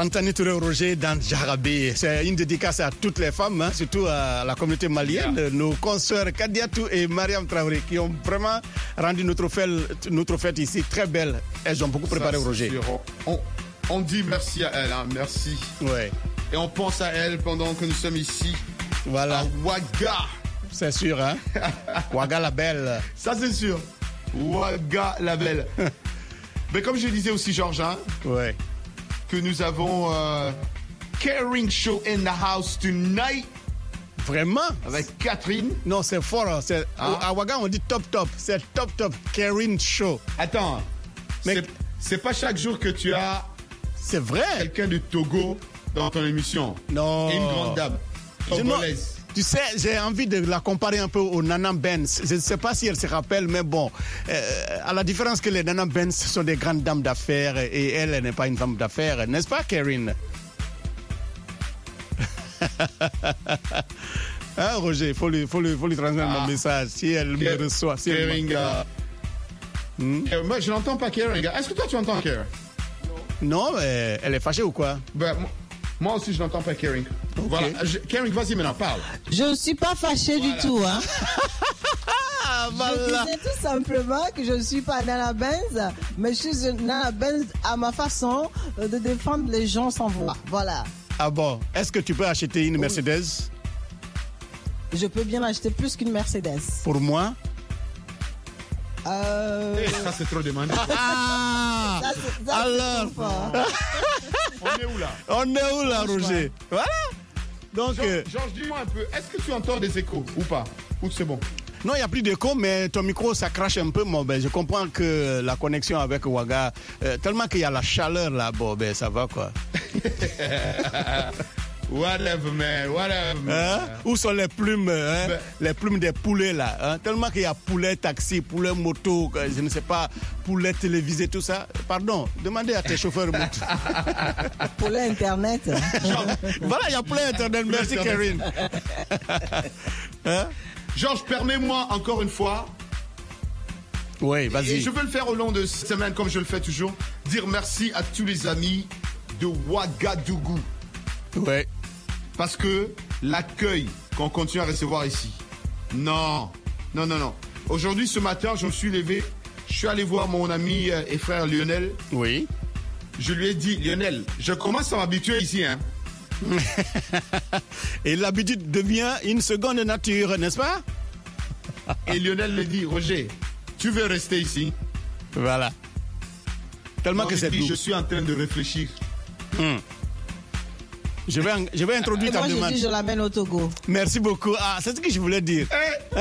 Fantani Touré Roger dans Jarabé. C'est une dédicace à toutes les femmes, hein, surtout à la communauté malienne, yeah. Nos consoeurs Kadiatou et Mariam Traoré qui ont vraiment rendu notre fête, notre fête ici très belle. Elles ont beaucoup préparé Ça, Roger. On, on dit merci à elle, hein, merci. Ouais. Et on pense à elle pendant que nous sommes ici. Voilà. À Ouaga. C'est sûr, hein. Ouaga la belle. Ça, c'est sûr. Ouaga la belle. Mais comme je disais aussi, Georges, hein, ouais. que nous avons euh, Caring Show in the house tonight. Vraiment? Avec Catherine. Non, c'est fort. C'est, ah. À Ouaga, on dit top top. C'est top top. Caring Show. Attends. Mais c'est, c'est pas chaque jour que tu as. C'est vrai. Quelqu'un de Togo dans ton émission. Non. Et une grande dame. Togolaise. Tu sais, j'ai envie de la comparer un peu au Nana Benz. Je ne sais pas si elle se rappelle, mais bon, euh, à la différence que les Nana Benz sont des grandes dames d'affaires et elle, elle n'est pas une femme d'affaires, n'est-ce pas, Karine? Hein, Roger, il faut lui, faut lui, faut lui transmettre ah. mon message si elle Ker- me reçoit. Si Keringa. Elle... Hmm? Moi, je n'entends pas Keringa. Est-ce que toi, tu entends Keringa? Non, mais elle est fâchée ou quoi? Ben, moi aussi, je n'entends pas Kering. Okay. Voilà. Kering, vas-y maintenant, parle. Je ne suis pas fâché voilà. du tout. Hein. Voilà. Je disais tout simplement que je ne suis pas Nana Benz, mais je suis Nana Benz à ma façon de défendre les gens sans voix. Voilà. Ah bon? Est-ce que tu peux acheter une Mercedes? Je peux bien acheter plus qu'une Mercedes. Pour moi? Euh... Hey, ça, c'est trop demandé. Ah, ça, c'est, ça, alors on est où là? On est où là, Roger? Voilà. Donc, Georges, euh... Georges, dis-moi un peu, est-ce que tu entends des échos ou pas? Ou c'est bon? Non, il n'y a plus d'écho, mais ton micro, ça crache un peu. Bon, ben, je comprends que la connexion avec Ouaga, euh, tellement qu'il y a la chaleur là, bon, ben, ça va quoi. Whatever, man, whatever, man. Hein? Où sont les plumes, hein? Ben... les plumes des poulets là, hein? Tellement qu'il y a poulet taxi, poulet moto, je ne sais pas, poulet télévisé, tout ça. Pardon, demandez à tes chauffeurs moto. Poulet internet. Voilà, il y a poulet internet. Merci, Karine. Hein? Georges, permets-moi encore une fois. Oui, vas-y. Et je veux le faire au long de cette semaine, comme je le fais toujours, dire merci à tous les amis de Ouagadougou. Ouais. Parce que l'accueil qu'on continue à recevoir ici. Non, non, non, non. Aujourd'hui, ce matin, je me suis levé. Je suis allé voir mon ami et frère Lionel. Oui. Je lui ai dit, Lionel, je commence à m'habituer ici, hein. Et l'habitude devient une seconde nature, n'est-ce pas? Et Lionel me dit, Roger, tu veux rester ici? Voilà. Tellement non, que c'est dit, doux. Je suis en train de réfléchir. Hmm. Je vais, je vais introduire et ta moi, demande. Moi, je dis, je l'amène au Togo. Merci beaucoup. Ah, c'est ce que je voulais dire. Hey.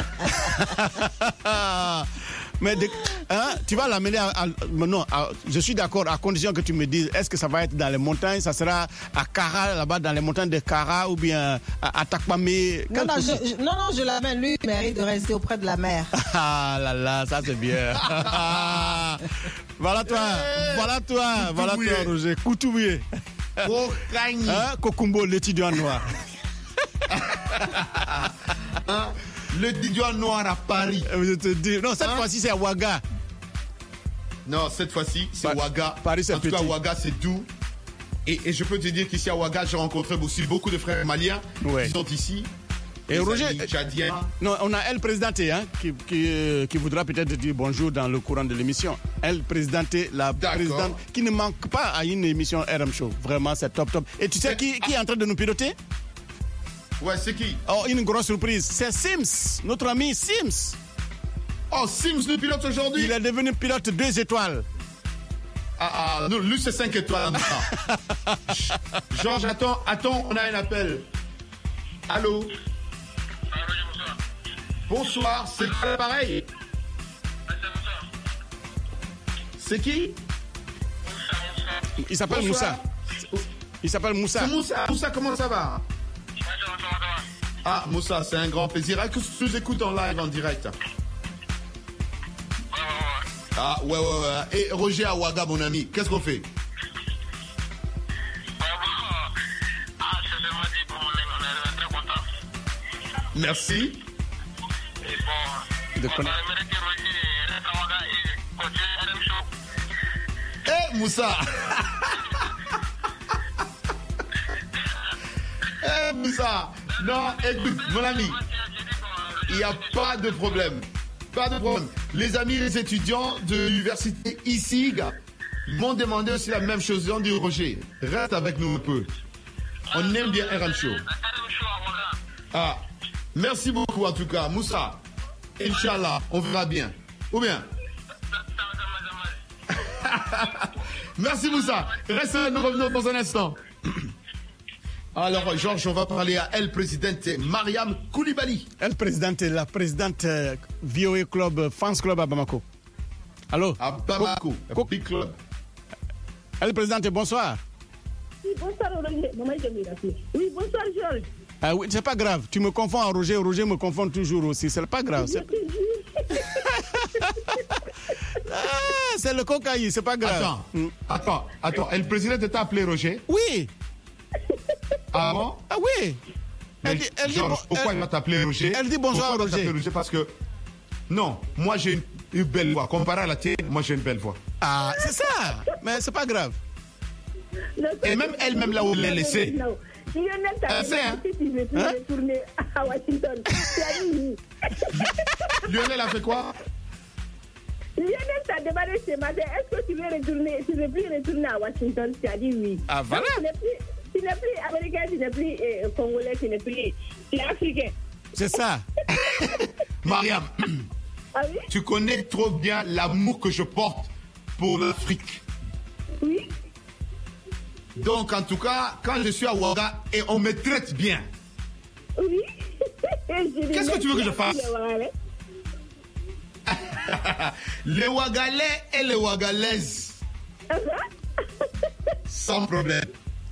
Hein? Mais de, hein, tu vas l'amener à, à, non, à, je suis d'accord à condition que tu me dises, est-ce que ça va être dans les montagnes, ça sera à Kara, là-bas dans les montagnes de Kara ou bien à, à Takpamé? Non, non, je, je, non, non, je l'amène, lui, il mérite de rester auprès de la mer. Ah là là, ça c'est bien. Voilà toi, voilà toi, voilà toi, Roger, Koutoubié. Hein, Kokumbo, l'étudiant noir. Hein? L'étudiant noir à Paris. Je te dis, non, cette hein? fois-ci c'est à Ouaga. Non, cette fois-ci c'est pa- Ouaga. Paris c'est en petit. tout cas, Ouaga c'est doux. Et, et je peux te dire qu'ici à Ouaga, j'ai rencontré aussi beaucoup de frères maliens ouais. qui sont ici. Et Roger, tchadiens. Non, on a elle présidentée hein, qui, qui, euh, qui voudra peut-être dire bonjour dans le courant de l'émission. Elle présidentée, la D'accord. présidente qui ne manque pas à une émission R M Show. Vraiment, c'est top top. Et tu sais qui, qui est en train de nous piloter? Ouais, c'est qui? Oh, une grosse surprise. C'est Sims, notre ami Sims. Oh, Sims nous pilote aujourd'hui? Il est devenu pilote deux étoiles. Ah, ah, non, lui c'est cinq étoiles. Georges, attends, attends, on a un appel. Allô? Bonsoir, c'est pareil. C'est qui? Il s'appelle Moussa. Il s'appelle Moussa. C'est Moussa. Moussa, comment ça va? Ah, Moussa, c'est un grand plaisir. Ah, que tu nous écoutes en live, en direct. Ah, ouais, ouais, ouais. Et Roger à Ouaga, mon ami, qu'est-ce qu'on fait? Merci. Et bon, con... Eh, hey, Moussa. Moussa. Non, écoute, mon ami, il n'y a pas de problème. Pas de problème. Les amis, les étudiants de l'université ici, gars, m'ont demandé aussi la même chose. Ils ont dit, Roger, reste avec nous un peu. On aime bien R M Show. Ah, merci beaucoup en tout cas. Moussa, Inch'Allah, on verra bien. Ou bien? Merci Moussa. Reste là, nous revenons dans un instant. Alors, Georges, on va parler à El Présidente Mariam Koulibaly. El Présidente, la présidente euh, V O A Club, Fans Club à Bamako. Allô? À Bamako, Co- Big Club. El Présidente, bonsoir. Oui, bonsoir, Roger. Maman, je m'y rappelle. Oui, bonsoir, Georges. Ah oui, c'est pas grave. Tu me confonds à Roger. Roger me confond toujours aussi. C'est pas grave. C'est, ah, c'est le cocaïne, c'est pas grave. Attends, mm. attends, attends. El Présidente t'a appelé Roger? Oui. Ah bon? Ah oui. Mais Elle dit, elle Georges, dit, pourquoi elle, il va t'appeler Roger? Elle dit bonsoir pourquoi Roger. Roger. Parce que, non, moi j'ai une, une belle voix. Comparé à la tienne, moi j'ai une belle voix. Ah, c'est ça. Mais c'est pas grave. Et même elle-même là où elle l'a laissé. Lionel t'a dit hein? que tu veux plus Hein? retourner à Washington. Tu as dit oui. Lionel a fait quoi? Lionel t'a demandé ce matin, est-ce que tu veux retourner, tu veux plus retourner à Washington? Tu as dit oui. Ah voilà. Donc, tu n'es plus, tu n'es plus américain, tu n'es plus euh, congolais, tu n'es plus, tu es africain. C'est ça. Mariam, ah oui? tu connais trop bien l'amour que je porte pour l'Afrique. Oui. Donc, en tout cas, quand je suis à Ouaga et on me traite bien. Oui. Qu'est-ce que tu veux que je fasse? Les Ouagalais et les Ouagalaises. Sans problème.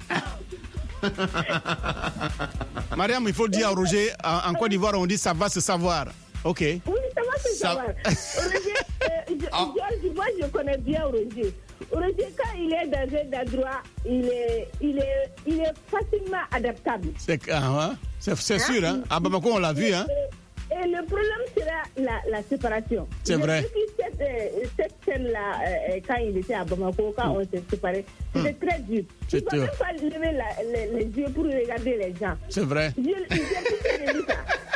Mariam, il faut dire à Roger, en, en Côte d'Ivoire, on dit ça va se savoir. Ok. Oui, ça va se Ça- savoir. Roger, euh, je, Ah. Georges, moi, je connais bien Roger. Roger, quand il est dans un endroit, il est, il est, il est facilement adaptable. C'est, ah, hein? c'est, c'est sûr, hein? À Bamako, on l'a vu, hein? Et, et le problème sera la, la séparation. C'est J'ai vrai. vécu cette, euh, cette scène-là, euh, quand il était à Bamako, quand on s'est séparés, c'était très dur. C'est Il ne faut dur. même pas lever la- les, les yeux pour regarder les gens. C'est vrai. Je- J'ai plus de ça.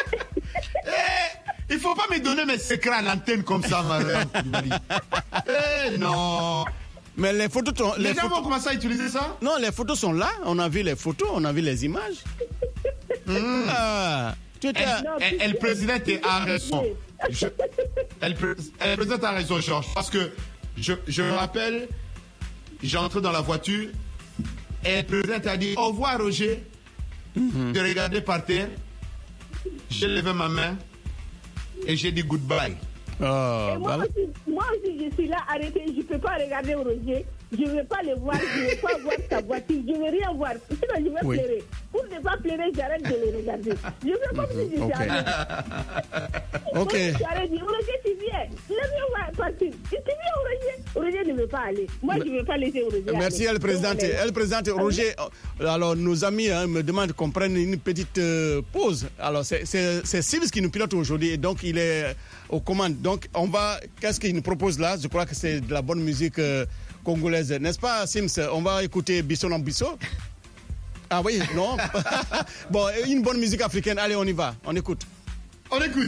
Il faut pas me donner mes secrets à l'antenne comme ça, Mariam Koulibaly. Eh non. Mais les photos sont. Les, Les gens photos... vont commencer à utiliser ça? Non, les photos sont là. On a vu les photos, on a vu les images. Mm. Ah, tu étais. à- Elle, elle, président a raison. Je, elle, pré- elle président a raison, Georges. Parce que je, je me rappelle, j'entre dans la voiture et le président a dit au revoir, Roger. Mhm. Je regardais par terre, j'ai levé ma main et j'ai dit goodbye. Oh, Et moi, voilà. aussi, moi aussi, je suis là arrêté. Je ne peux pas regarder Roger. Je ne veux pas le voir. Je ne veux pas voir sa voiture. Je ne veux rien voir. Sinon, je vais Oui. pleurer. Pour ne pas pleurer, j'arrête de le regarder. Je veux comme si je suis Ok. arrêté. Ok. Moi, je arrête de dire, Roger, tu viens. Laisse-moi partir. Tu viens, Roger. Roger ne veut pas aller. Moi, je ne veux pas laisser Roger Merci, aller. El Présidente. Donc, El Présidente, Roger, euh, alors nos amis hein, me demandent qu'on prenne une petite euh, pause. Alors, c'est, c'est, c'est Sivs qui nous pilote aujourd'hui et donc il est aux commandes. Donc, on va. Qu'est-ce qu'il nous propose là? Je crois que c'est de la bonne musique euh, congolaise. N'est-ce pas, Sims? On va écouter Bisso en Bisso. Ah oui, non? Bon, une bonne musique africaine. Allez, on y va. On écoute. On écoute.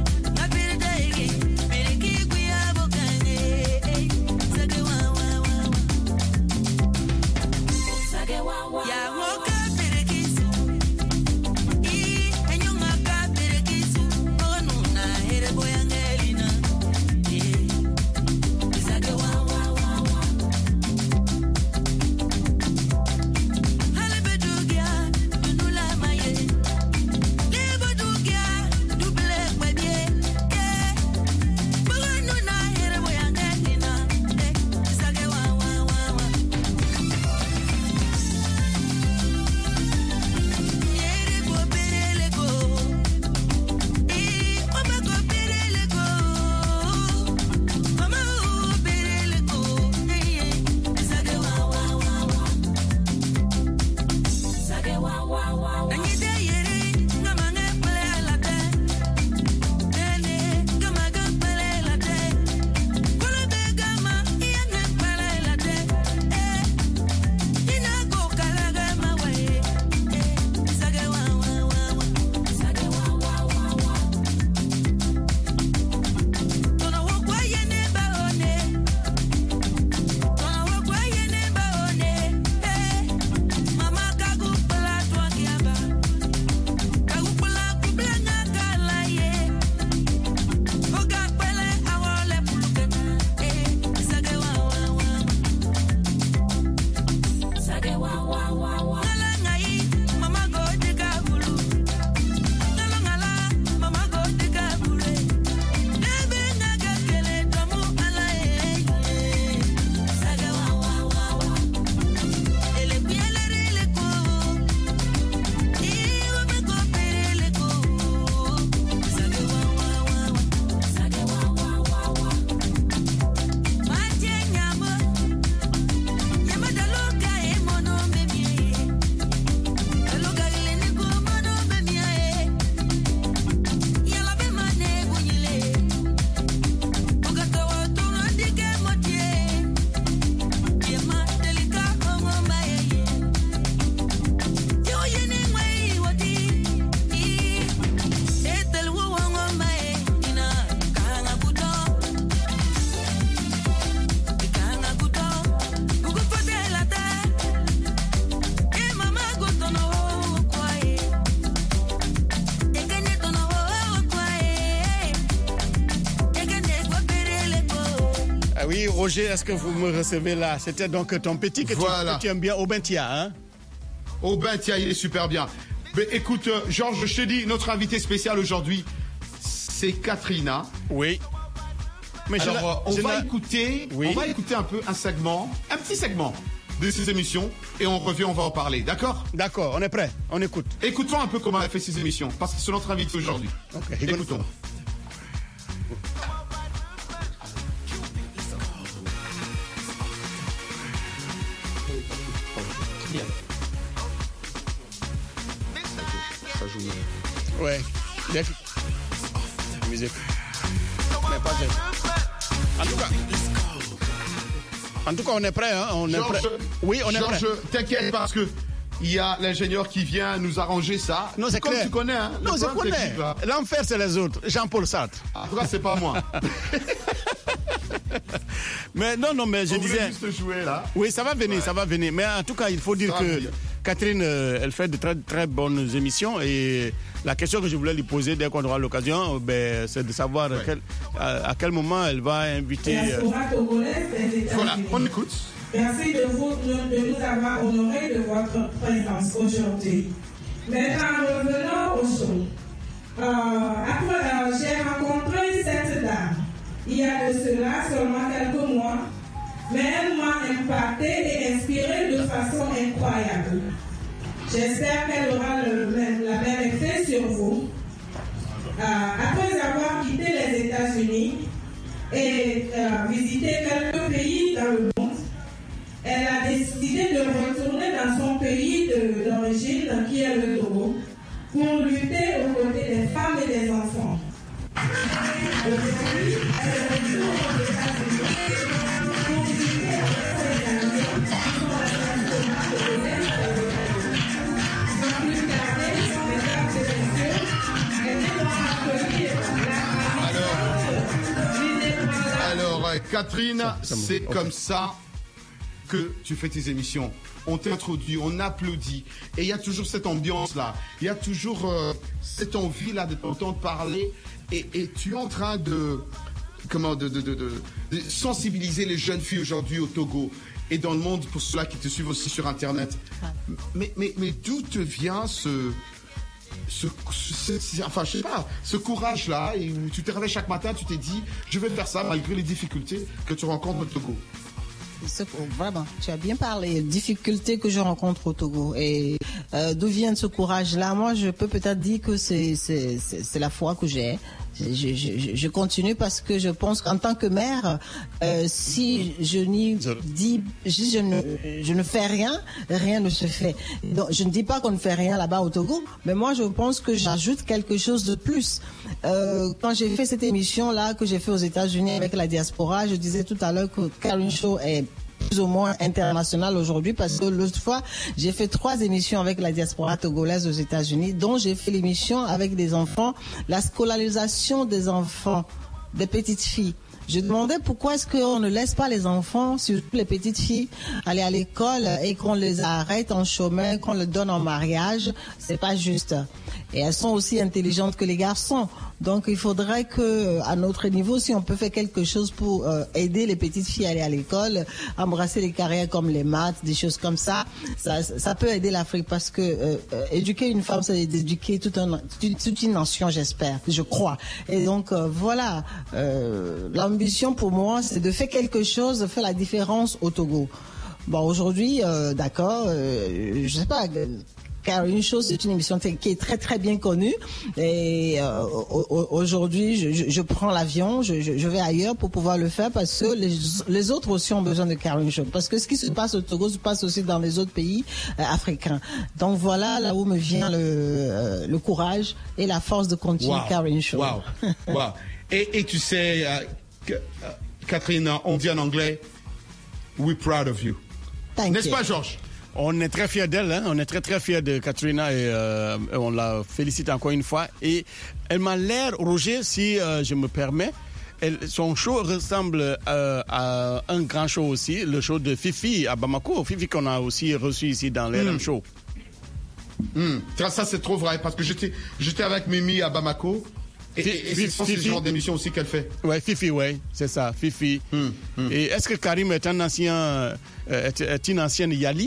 Sage wa wa wa Ah oui, Roger, est-ce que vous me recevez là? C'était donc ton petit que, voilà. tu, que tu aimes bien, Aubin-Tia, hein? Aubin-Tia, il est super bien. Mais écoute, euh, Georges, je te dis, notre invité spécial aujourd'hui, c'est Katrina. Oui. Mais Alors, je euh, on, je va écouter, oui. on va écouter un peu un segment, un petit segment de ces émissions, et on revient, on va en parler, d'accord? D'accord, on est prêt, on écoute. Écoutons un peu comment elle a fait ses émissions, parce que c'est notre invité aujourd'hui. Ok, écoutons. Ça joue. Ouais. Musique. Mais pas de... En tout cas. En tout cas, on est prêt, hein? On est Georges, prêt. Oui, on est Georges, prêt. t'inquiète parce que il y a l'ingénieur qui vient nous arranger ça. Non, c'est Comme clair. tu connais, hein? Non, je connais. L'enfer, c'est les autres. Jean-Paul Sartre. En tout cas, c'est pas moi. Mais non, non, mais je on disais. Juste jouer, là. Oui, ça va venir, ouais. ça va venir. Mais en tout cas, il faut dire ça que Catherine, euh, elle fait de très, très bonnes émissions. Et la question que je voulais lui poser dès qu'on aura l'occasion, ben, c'est de savoir ouais. quel, à, à quel moment elle va inviter. Euh... Voilà, on écoute. Merci de, vous, de nous avoir honorés de votre présence aujourd'hui. Maintenant, revenons au show. Euh, après, euh, j'ai rencontré cette dame il y a de cela seulement quelques mois, mais elle m'a impacté et inspiré de façon incroyable. J'espère qu'elle aura le même, la même effet sur vous. Euh, après avoir quitté les États-Unis et euh, visité quelques pays dans le monde, elle a décidé de retourner dans son pays de, d'origine, qui est le Togo, pour lutter aux côtés des femmes et des enfants. Aujourd'hui, elle est retournée aux États-Unis pour visiter les États-Unis qui sont la Sans plus tarder, mesdames et messieurs, elle est dans la Alors, euh, Catherine, c'est comme ça que tu fais tes émissions. On t'introduit, on applaudit. Et il y a toujours cette ambiance-là. Il y a toujours euh, cette envie-là de t'entendre parler. Et, et tu es en train de, comment, de, de, de, de, de sensibiliser les jeunes filles aujourd'hui au Togo et dans le monde pour ceux-là qui te suivent aussi sur Internet. Mais, mais, mais d'où te vient ce... Ce, ce, ce, enfin, je sais pas, ce courage-là, et où tu te réveilles chaque matin, tu t'es dit, je vais faire ça malgré les difficultés que tu rencontres au Togo. Vraiment, tu as bien parlé, difficultés que je rencontre au Togo. Et euh, d'où vient ce courage-là? Moi, je peux peut-être dire que c'est, c'est, c'est, c'est la foi que j'ai. Je, je, je continue parce que je pense qu'en tant que mère, euh, si je n'y dis, si je ne, je ne fais rien, rien ne se fait. Donc, je ne dis pas qu'on ne fait rien là-bas au Togo, mais moi je pense que j'ajoute quelque chose de plus. Euh, quand j'ai fait cette émission-là que j'ai fait aux États-Unis avec la diaspora, je disais tout à l'heure que Karen Show est plus ou moins international aujourd'hui parce que l'autre fois, j'ai fait trois émissions avec la diaspora togolaise aux États-Unis, dont j'ai fait l'émission avec des enfants, la scolarisation des enfants, des petites filles. Je demandais pourquoi est-ce qu'on ne laisse pas les enfants, surtout les petites filles, aller à l'école et qu'on les arrête en chemin, qu'on les donne en mariage. C'est pas juste. Et elles sont aussi intelligentes que les garçons. Donc il faudrait que, à notre niveau, si on peut faire quelque chose pour euh, aider les petites filles à aller à l'école, embrasser les carrières comme les maths, des choses comme ça, ça, ça peut aider l'Afrique parce que euh, euh, éduquer une femme, c'est éduquer toute, un, toute une nation, j'espère, je crois. Et donc euh, voilà, euh, l'ambition pour moi, c'est de faire quelque chose, de faire la différence au Togo. Bon, aujourd'hui, euh, d'accord, euh, je sais pas. Car une chose, c'est une émission qui est très très bien connue. Et euh, aujourd'hui, je, je, je prends l'avion, je, je, je vais ailleurs pour pouvoir le faire parce que les, les autres aussi ont besoin de Karen Show. Parce que ce qui se passe au Togo se passe aussi dans les autres pays euh, africains. Donc voilà là où me vient le, euh, le courage et la force de continuer wow. Karen Show. Wow. Wow. Et, et tu sais, euh, que, euh, Catherine, on dit en anglais, we're proud of you. Thank N'est-ce you. pas, Georges? On est très fiers d'elle, hein? On est très très fiers de Katrina et euh, on la félicite encore une fois. Et elle m'a l'air, Roger, si euh, je me permets, elle, son show ressemble euh, à un grand show aussi, le show de Fifi à Bamako. Fifi qu'on a aussi reçu ici dans l'R M mm. Show. Mm. Ça c'est trop vrai parce que j'étais, j'étais avec Mimi à Bamako Et, et, et c'est ce genre d'émission aussi qu'elle fait. Ouais, Fifi, ouais, c'est ça, Fifi. Hum, hum. Et est-ce que Karim est un ancien, euh, est, est une ancienne Yali?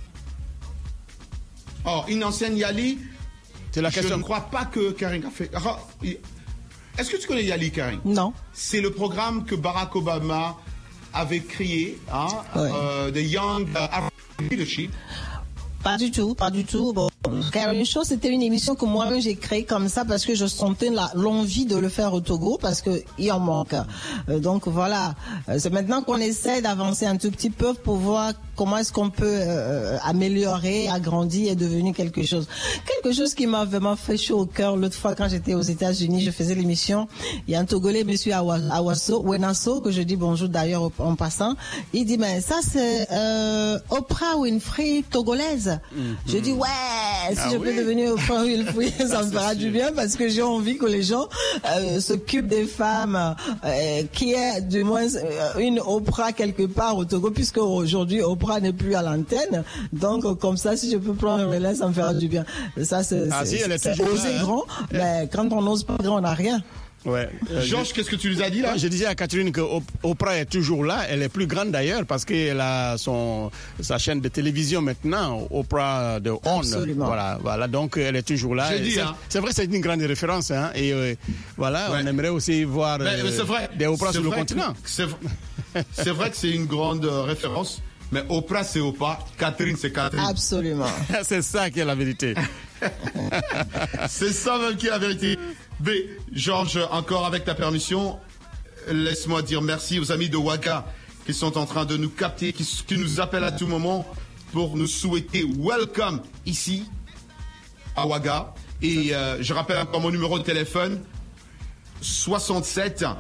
Oh, une ancienne Yali. C'est la Je question. ne crois pas que Karim a fait. Est-ce que tu connais Yali, Karim? Non. C'est le programme que Barack Obama avait créé, hein, Ouais. euh, The Young African Leadership. Pas du tout, pas du tout. Bon, Karim Show, c'était une émission que moi-même j'ai créée comme ça parce que je sentais la- l'envie de le faire au Togo parce que il en manque. Euh, donc voilà, Euh, c'est maintenant qu'on essaie d'avancer un tout petit peu pour voir comment est-ce qu'on peut euh, améliorer, agrandir et devenir quelque chose. Quelque chose qui m'a vraiment fait chaud au cœur l'autre fois quand j'étais aux États-Unis, je faisais l'émission. Il y a un Togolais, monsieur Awa- Awaso, Wenasso, que je dis bonjour d'ailleurs au- en passant. Il dit, mais ça c'est euh, Oprah Winfrey togolaise. Je dis, ouais, si Ah je oui. peux devenir Oprah Winfrey, ça me fera du bien parce que j'ai envie que les gens euh, s'occupent des femmes, euh, qui est du moins euh, une Oprah quelque part au Togo, puisque aujourd'hui Oprah n'est plus à l'antenne. Donc euh, comme ça, si je peux prendre le relais, ça me fera du bien. Ça, c'est Ah, c'est- si, elle est c'est toujours là, oser hein. grand, mais quand on n'ose pas grand, on n'a rien. Ouais. Euh, Georges, je- qu'est-ce que tu nous as dit là? Je disais à Catherine que Op- Oprah est toujours là. Elle est plus grande d'ailleurs parce qu'elle a son sa chaîne de télévision maintenant, Oprah de On. Absolument. Voilà, voilà. Donc elle est toujours là. J'ai Et dit, c'est, hein. c'est vrai, c'est une grande référence. Hein. Et euh, voilà, Ouais. on aimerait aussi voir Mais- mais euh, c'est vrai. des Oprah C'est sur le vrai continent. que- C'est c'est vrai que c'est une grande euh, référence, mais Oprah c'est Oprah, Catherine c'est Catherine. Absolument. C'est ça qui est la vérité. C'est ça même qui est la vérité. B, Georges, encore avec ta permission, laisse-moi dire merci aux amis de Ouaga qui sont en train de nous capter, qui, qui nous appellent à tout moment pour nous souhaiter welcome ici à Ouaga. Et euh, je rappelle encore mon numéro de téléphone soixante-sept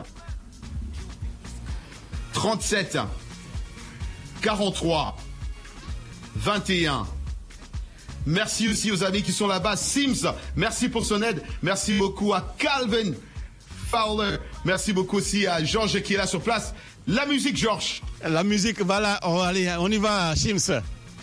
trente-sept quarante-trois vingt et un. Merci aussi aux amis qui sont là-bas. Sims, merci pour son aide. Merci beaucoup à Calvin Fowler. Merci beaucoup aussi à Georges qui est là sur place. La musique, Georges. La musique, voilà. Oh, allez, on y va, Sims.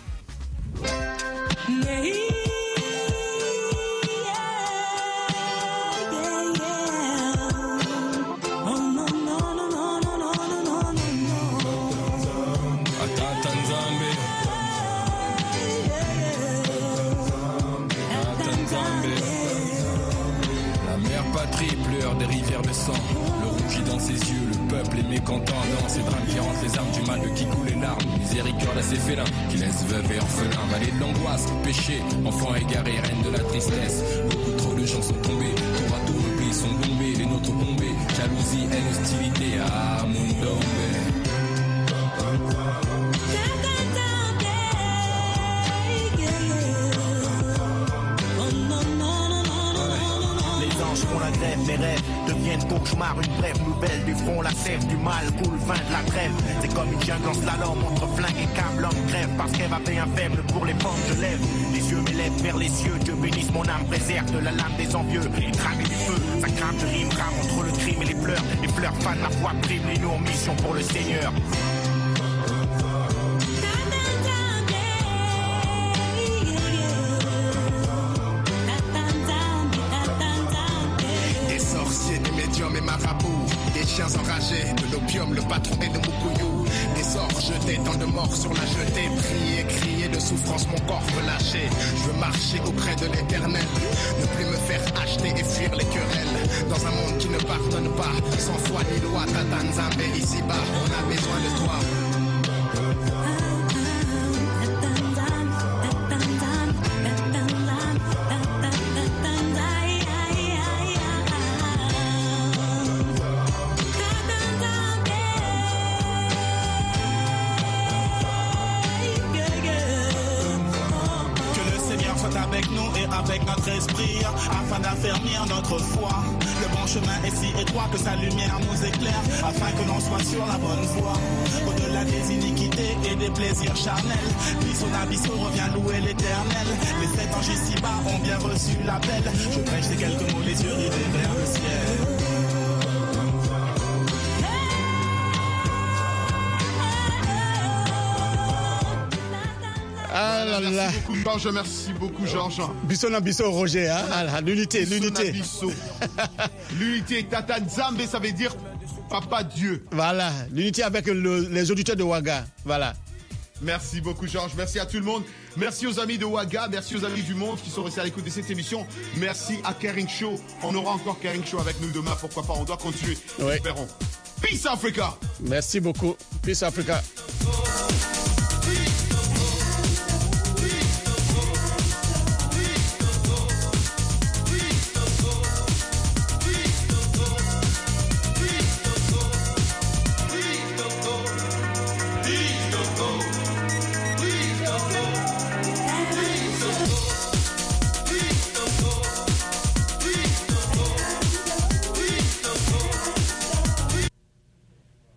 La mère patrie pleure des rivières de sang. Le rougit dans ses yeux, le peuple est mécontent. Dans ces drames qui rentrent les armes du mal qui coule les larmes. Miséricorde à ces félins qui laissent veuves et orphelins. Vallée de l'angoisse, péché, enfants égarés, reine de la tristesse. Beaucoup trop de gens sont tombés, tour à tour le pays sont bombés, les nôtres bombés. Jalousie, haine, hostilité, ah mon dombé. Les anges font la grève, mes rêves deviennent cauchemars. Une brève nouvelle du front, la sève du mal coule, fin de la trêve. C'est comme une jungle en slalom entre flingue et câble. L'homme crève parce qu'elle va bien faible pour les pommes. Je lève les yeux, m'élève vers les cieux. Dieu bénisse mon âme, préserve de la lame des envieux. Les drames et du feu, ça crame, je rime, rame entre le crime et les pleurs. Les fleurs fanent la foi, prime les nous en mission pour le Seigneur. Des sorciers, des médiums et marabouts, des chiens enragés, de l'opium, le patron et de Mukuyu. Des sorts jetés, tant de morts sur la jetée. Prier, crier de souffrance, mon corps veut lâcher. Je veux marcher auprès de l'éternel, ne plus me faire acheter et fuir les querelles. Dans un monde qui ne pardonne pas, sans foi ni loi, Tatanzambe, ici-bas, on a besoin de toi. Que le Seigneur soit avec nous et avec notre esprit, afin d'affermir notre foi. Le bon chemin est si étroit que sa lumière nous éclaire, afin que l'on soit sur la bonne voie. Au-delà des iniquités et des plaisirs charnels, puis son abysso revient louer l'éternel. Les sept anges ici-bas ont bien reçu l'appel. Je prêche ces quelques mots, les yeux rivés vers le ciel. Ah, la là là. Merci beaucoup, Georges. Merci beaucoup, Georges. Bissona Bisso Roger, hein? Ah, l'unité, l'unité. L'unité, Tata Nzambe, ça veut dire Papa Dieu. Voilà, l'unité avec le, les auditeurs de Ouaga. Voilà. Merci beaucoup, Georges. Merci à tout le monde. Merci aux amis de Ouaga. Merci aux amis du monde qui sont restés à l'écoute de cette émission. Merci à Kering Show. On aura encore Kering Show avec nous demain. Pourquoi pas? On doit continuer. Oui. Espérons. Peace Africa. Merci beaucoup. Peace Africa.